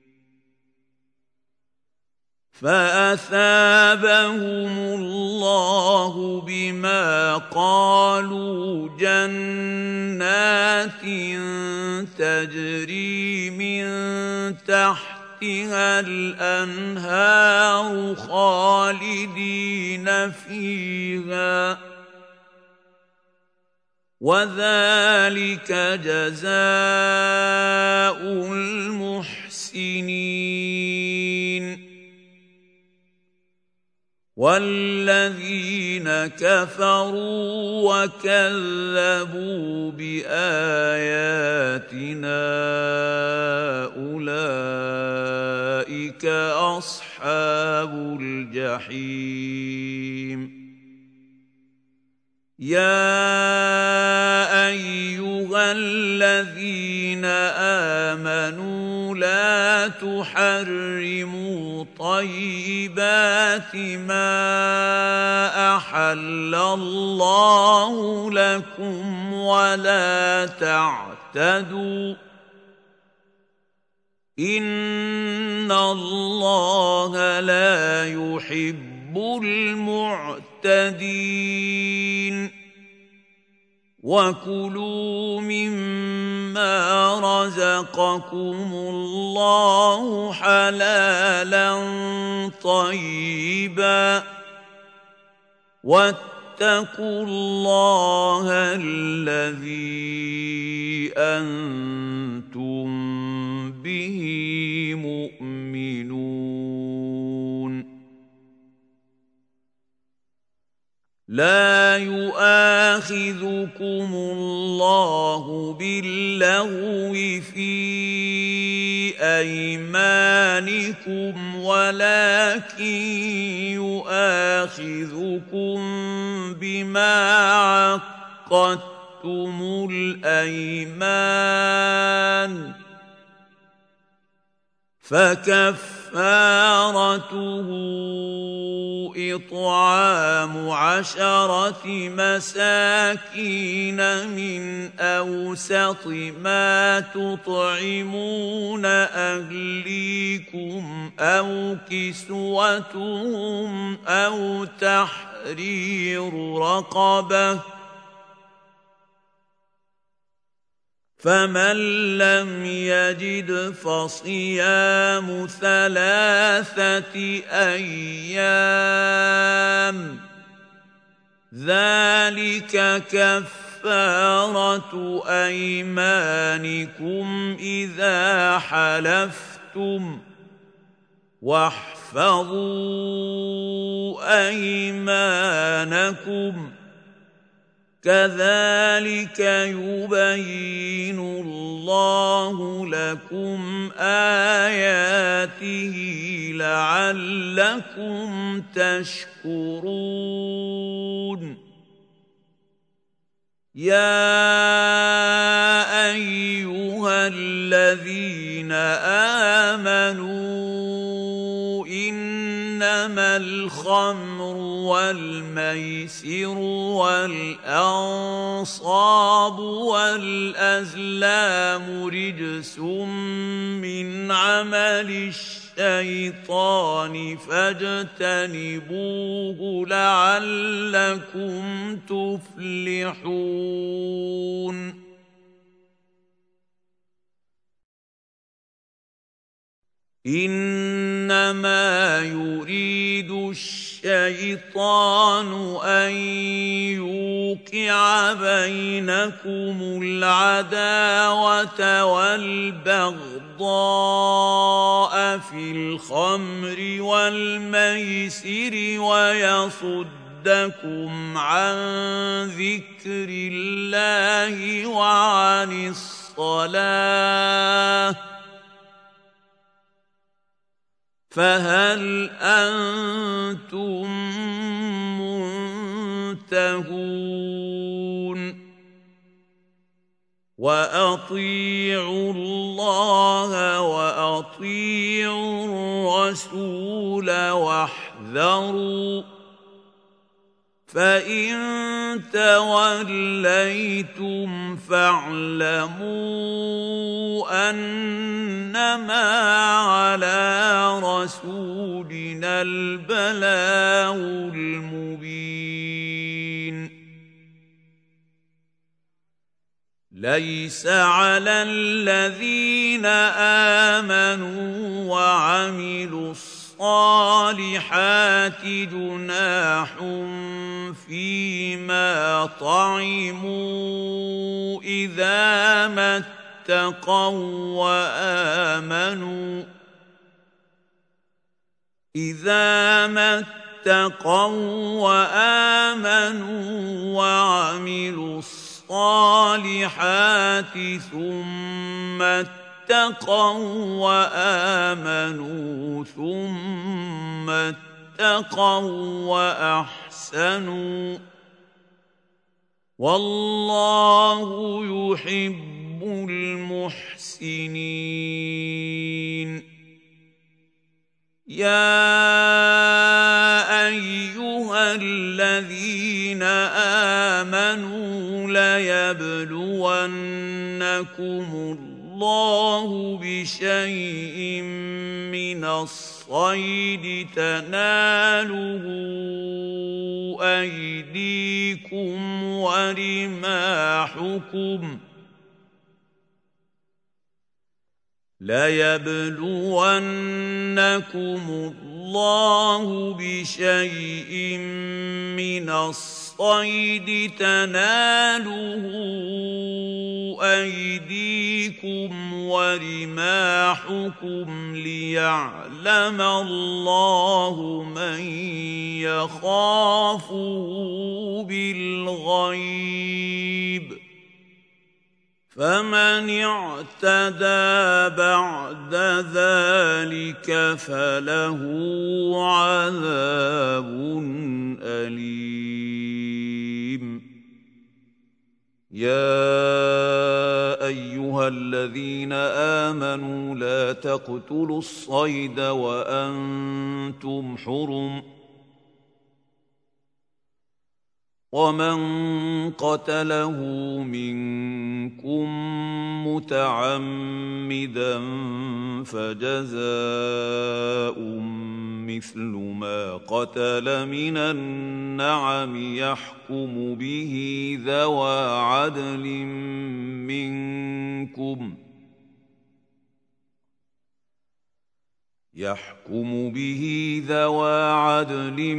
فأثابهم الله بما قالوا جنات تجري من تحت الأنهار خالدين فيها وذلك جزاء المحسنين والذين كفروا وكذبوا بآياتنا أولئك أصحاب الجحيم يا أيها الذين آمنوا لا تحرموا طيبات ما أحل الله لكم ولا تعتدوا إن الله لا يحب المعتدين وكلوا مما رزقكم الله حلالا طيبا واتقوا الله الذي أنتم به مؤمنون لا يؤاخذكم الله باللغو في أيمانكم ولكن يؤاخذكم بما عقدتم الأيمان فكفارته إطعام عشرة مساكين من أوسط ما تطعمون أهليكم أو كسوتهم أو تحرير رقبة فمن لم يجد فصيام ثلاثة أيام ذلك كفارة أيمانكم إذا حلفتم واحفظوا أيمانكم كذلك يبين الله لكم آياته لعلكم تشكرون يا أيها الذين آمنوا إنما الخمر والميسر والأنصاب والأزلام رجس من عمل الشيطان فاجتنبوه لعلكم تفلحون إنما يريد الشيطان أن يوقع بينكم العداوة والبغضاء في الخمر والميسر ويصدكم عن ذكر الله وعن الصلاة فهل أنتم منتهون وأطيعوا الله وأطيعوا الرسول واحذروا فإن توليتم فاعلموا أنما على رسولنا البلاغ المبين ليس على الذين آمنوا وعملوا الصالحات جناح فيما طعموا إذا ما اتقوا وآمنوا إذا ما اتقوا وآمنوا وعملوا الصالحات ثم اتقوا وآمنوا ثم اتقوا وأحسنوا والله يحب المحسنين يا أيها الذين آمنوا ليبلونكم الله بشيء من الصيد تناله أيديكم ورماحكم ليبلونكم الله بشيء من الصيد تناله أيديكم ورماحكم ليعلم الله من يخافه بالغيب فمن اعتدى بعد ذلك فله عذاب أليم. يا أيها الذين آمنوا لا تقتلوا الصيد وأنتم حرم ومن قتله منكم متعمدا فجزاء مثل ما قتل من النعم يحكم به ذوى عدل منكم يحكم به ذوى عدل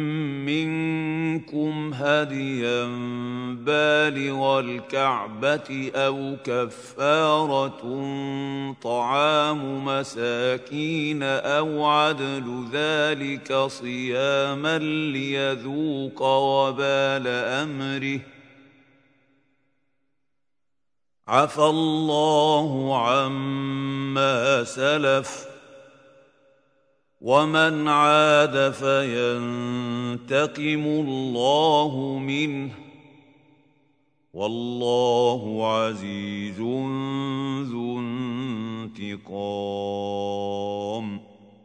منكم هديا بالغ الكعبة أو كفارة طعام مساكين أو عدل ذلك صياما ليذوق وبال أمره عفى الله عما سلف ومن عاد فينتقم الله منه والله عزيز ذو انتقام.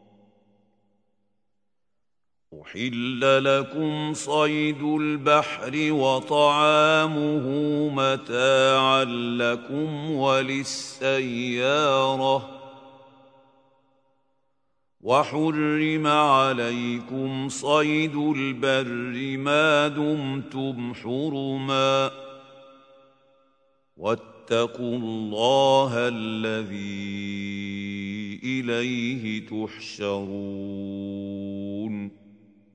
أحل لكم صيد البحر وطعامه متاعا لكم وللسيارة وحرم عليكم صيد البر ما دمتم حرما واتقوا الله الذي إليه تحشرون.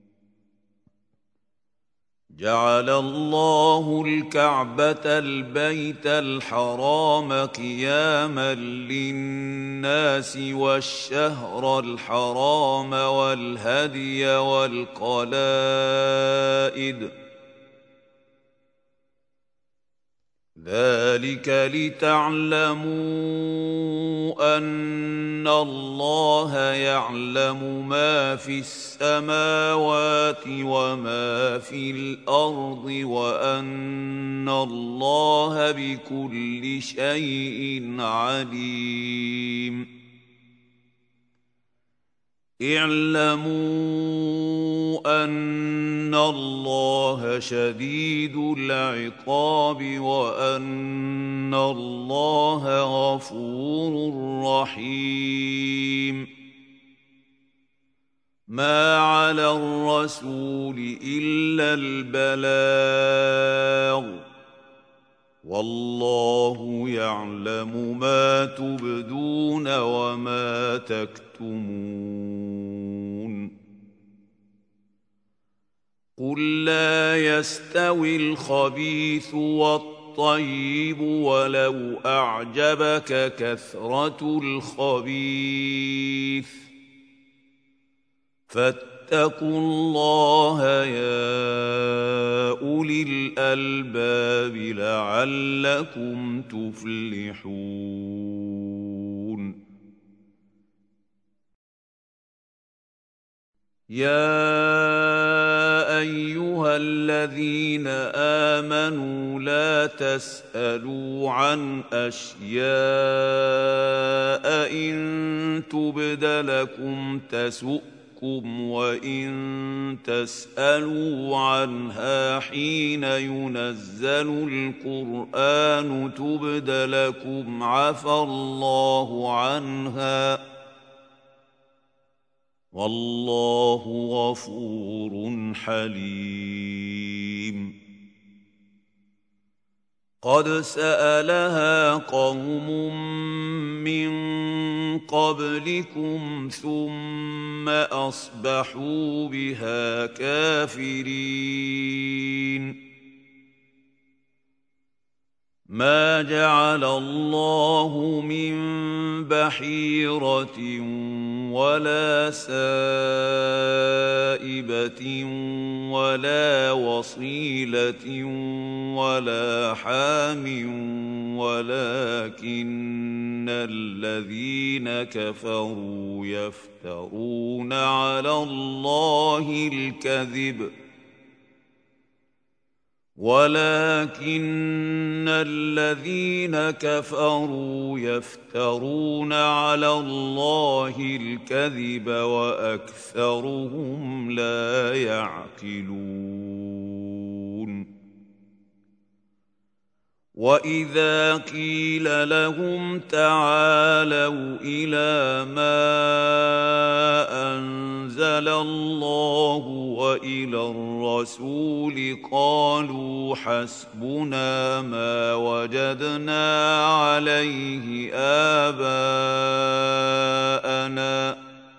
جعل الله الكعبة البيت الحرام قياما للناس والشهر الحرام والهدي والقلائد ذلك لتعلموا أن الله يعلم ما في السماوات وما في الأرض وأن الله بكل شيء عليم. اعلموا أن الله شديد العقاب وأن الله غفور رحيم. ما على الرسول إلا البلاغ والله يعلم ما تبدون وما تكتمون. قل لا يستوي الخبيث والطيب ولو أعجبك كثرة الخبيث فاتقوا الله يا أولي الألباب لعلكم تفلحون. يا أيها الذين آمنوا لا تسألوا عن أشياء إن تبد لكم تسؤكم وإن تسألوا عنها حين ينزل القرآن تبد لكم عفى الله عنها والله غفور حليم. قد سألها قوم من قبلكم ثم أصبحوا بها كافرين. ما جعل الله من بحيرة ولا سائبة ولا وصيلة ولا حام ولكن الذين كفروا يفترون على الله الكذب ولكن الذين كفروا يفترون على الله الكذب وأكثرهم لا يعقلون وإذا قيل لهم تعالوا إلى ما أنزل الله وإلى الرسول قالوا حسبنا ما وجدنا عليه آباءنا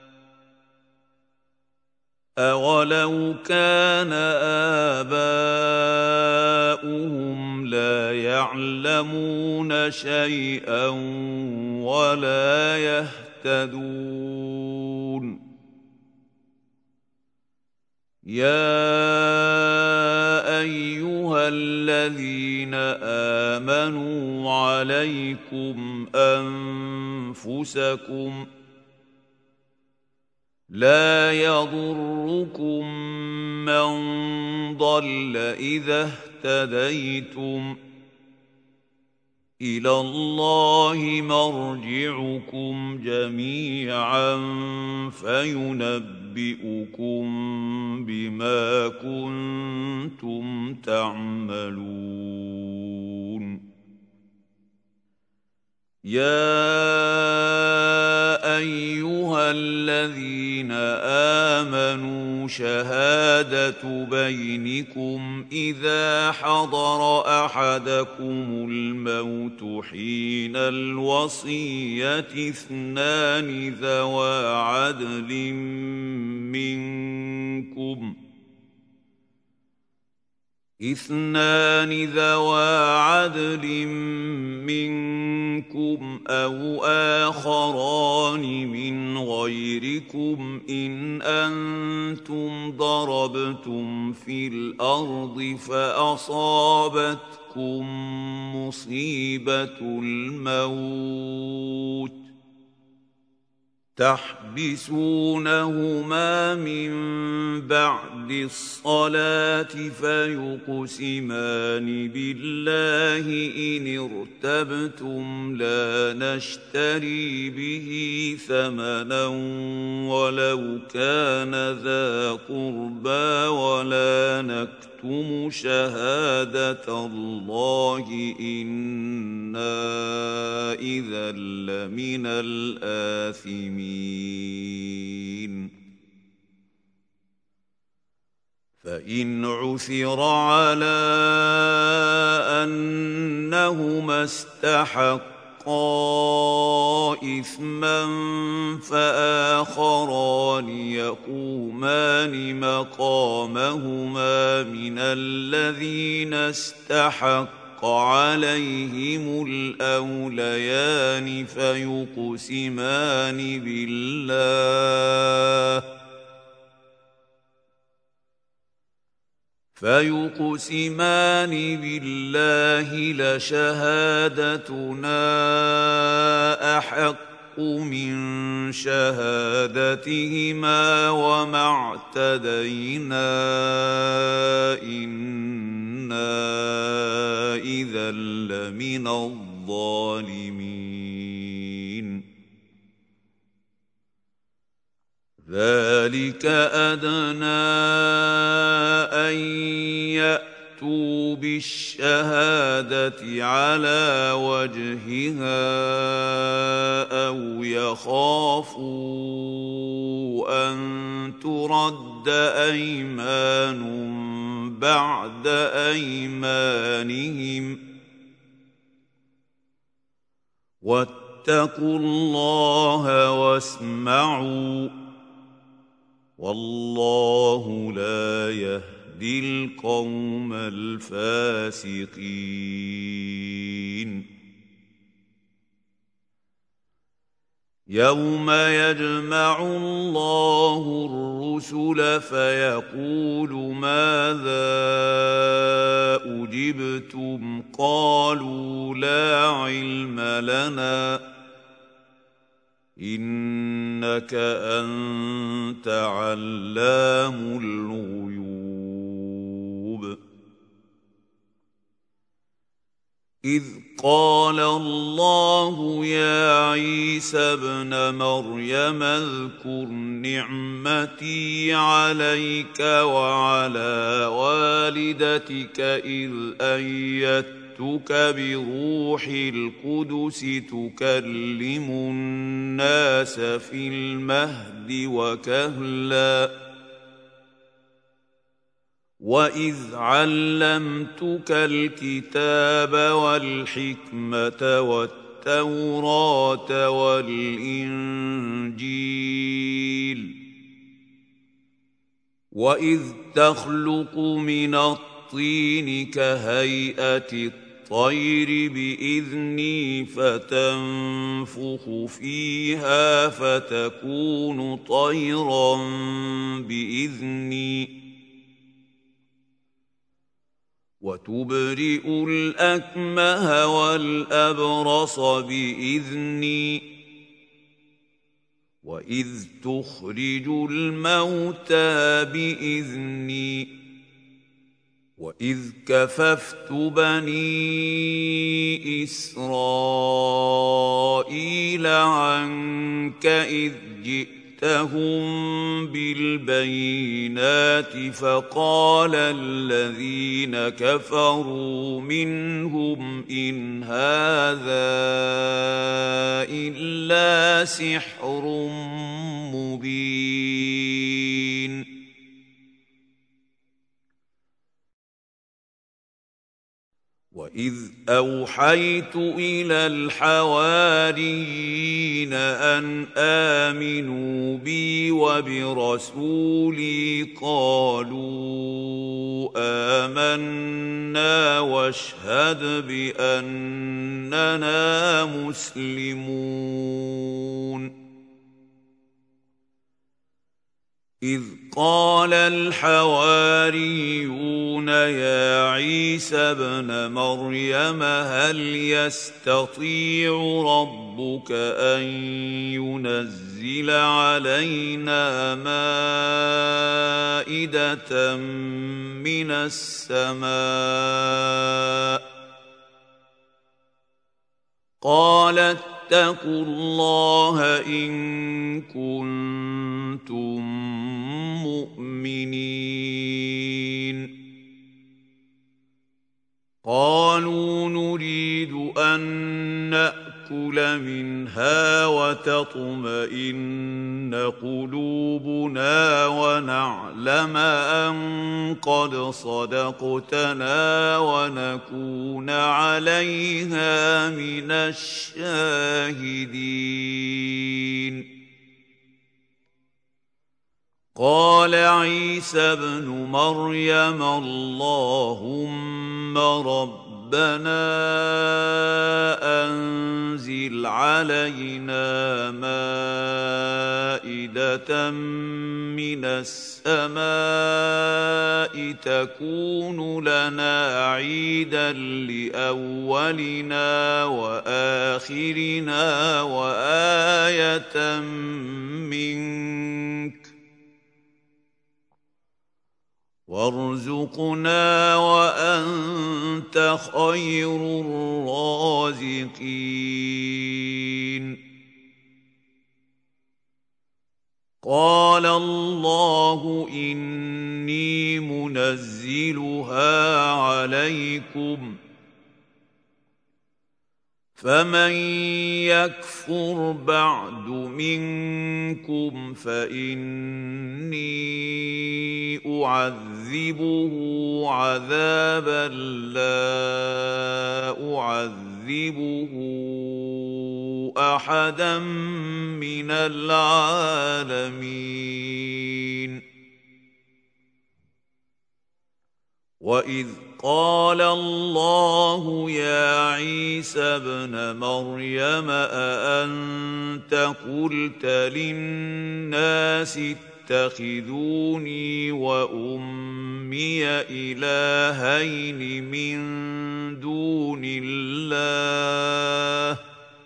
أولو كان آباؤهم لا يعلمون شيئا ولا يهتدون يا أيها الذين آمنوا عليكم أنفسكم لا يضركم من ضل إذا اهتديتم إلى الله مرجعكم جميعا فينبئكم بما كنتم تعملون يا أيها الذين آمنوا شهادة بينكم إذا حضر أحدكم الموت حين الوصية اثنان ذوى عدل منكم اثنان ذوى عدل منكم أو آخران من غيركم إن أنتم ضربتم في الأرض فأصابتكم مصيبة الموت تحبسونهما من بعد الصلاة فيقسمان بالله إن ارتبتم لا نشتري به ثمنا ولو كان ذا قربى ولا نكتم شهادة الله إنا إذا لمن الآثمين فإن عثر على أنهما استحقا إثما فآخران يقومان مقامهما من الذين استحق عليهم الأوليان فيقسمان بالله فيقسمان بالله لشهادتنا أحق من شهادتهما وما اعتدينا إنا إذا لمن الظالمين ذلك أدنى أن يأتوا بالشهادة على وجهها أو يخافوا أن ترد أيمان بعد أيمانهم واتقوا الله واسمعوا والله لا يهدي يهدي القوم الفاسقين يوم يجمع الله الرسل فيقول ماذا أجبتم قالوا لا علم لنا إنك أنت علام الغيوب إذ قال الله يا عيسى ابن مريم اذكر نعمتي عليك وعلى والدتك إذ أيدتك بروح القدس تكلم الناس في المهد وكهلاً وَإِذْ عَلَّمْتُكَ الْكِتَابَ وَالْحِكْمَةَ وَالتَّوْرَاةَ وَالْإِنْجِيلَ وَإِذْ تَخْلُقُ مِنَ الطِّينِ كَهَيْئَةِ الطَّيْرِ بِإِذْنِي فَتَنفُخُ فِيهَا فَتَكُونُ طَيْرًا بِإِذْنِي وتبرئ الأكمه والأبرص بإذني وإذ تخرج الموتى بإذني وإذ كففت بني إسرائيل عنك إذ جئت جئتهم بالبينات فقال الذين كفروا منهم إن هذا إلا سحر مبين وَإِذْ أَوْحَيْتُ إِلَى الْحَوَارِيِّينَ أَنْ آمِنُوا بِي وَبِرَسُولِي قَالُوا آمَنَّا وَاشْهَدْ بِأَنَّنَا مُسْلِمُونَ إذ قال الحواريون يا عيسى ابن مريم هل يستطيع ربك أن ينزل علينا مائدة من السماء قال اتقوا الله إن كنتم مؤمنين قالوا نريد أن نأكل منها وتطمئن قلوبنا ونعلم أن قد صدقتنا ونكون عليها من الشاهدين قال عيسى ابن مريم اللهم ربنا أنزل علينا مائدة من السماء تكون لنا عيدا لأولنا وآخرنا وآية منك وارزقنا وأنت خير الرازقين قال الله إني منزلها عليكم فمن يكفر بعد منكم فإني أعذبه عذابا لا أعذبه أحدا من العالمين وإذ قال الله يا عيسى ابن مريم أأنت قلت للناس اتخذوني وأمي إلهين من دون الله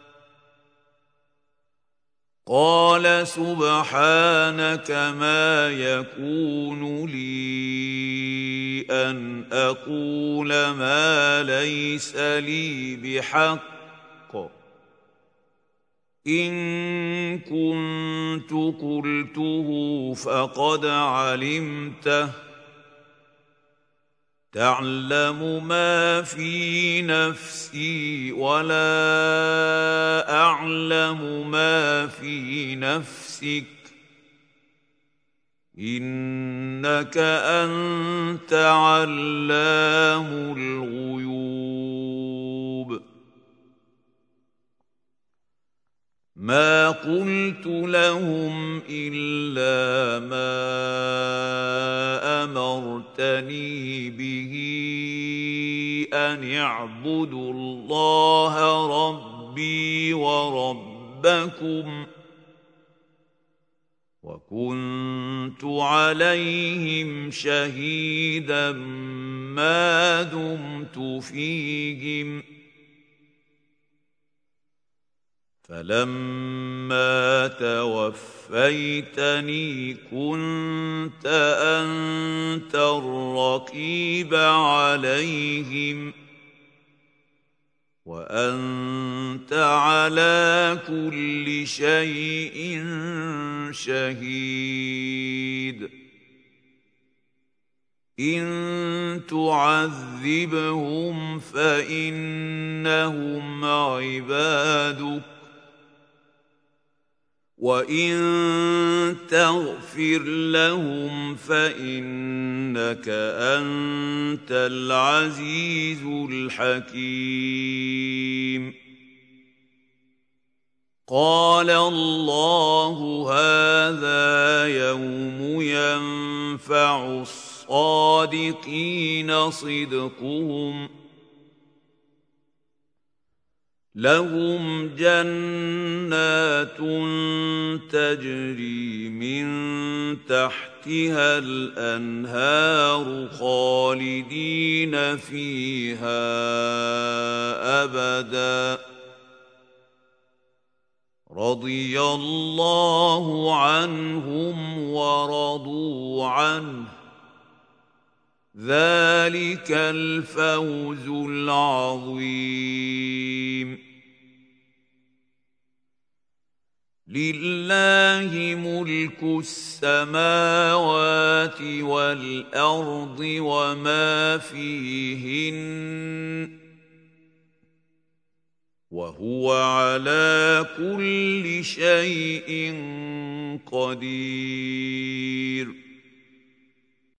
قال سبحانك ما يكون لي أن أقول ما ليس لي بحق إن كنت قلته فقد علمته تعلم ما في نفسي ولا أعلم ما في نفسك إنك أنت علام الغيوب ما قلت لهم إلا ما أمرتني به أن اعبدوا الله ربي وربكم وكنت عليهم شهيدا ما دمت فيهم فلما توفيتني كنت أنت الرقيب عليهم وأنت على كل شيء شهيد إن تعذبهم فإنهم عبادك وإن تغفر لهم فإنك أنت العزيز الحكيم قال الله هذا يوم ينفع الصادقين صدقهم لهم جنات تجري من تحتها الأنهار خالدين فيها أبدا رضي الله عنهم ورضوا عنه ذلك الفوز العظيم لله ملك السماوات والأرض وما فيهن وهو على كل شيء قدير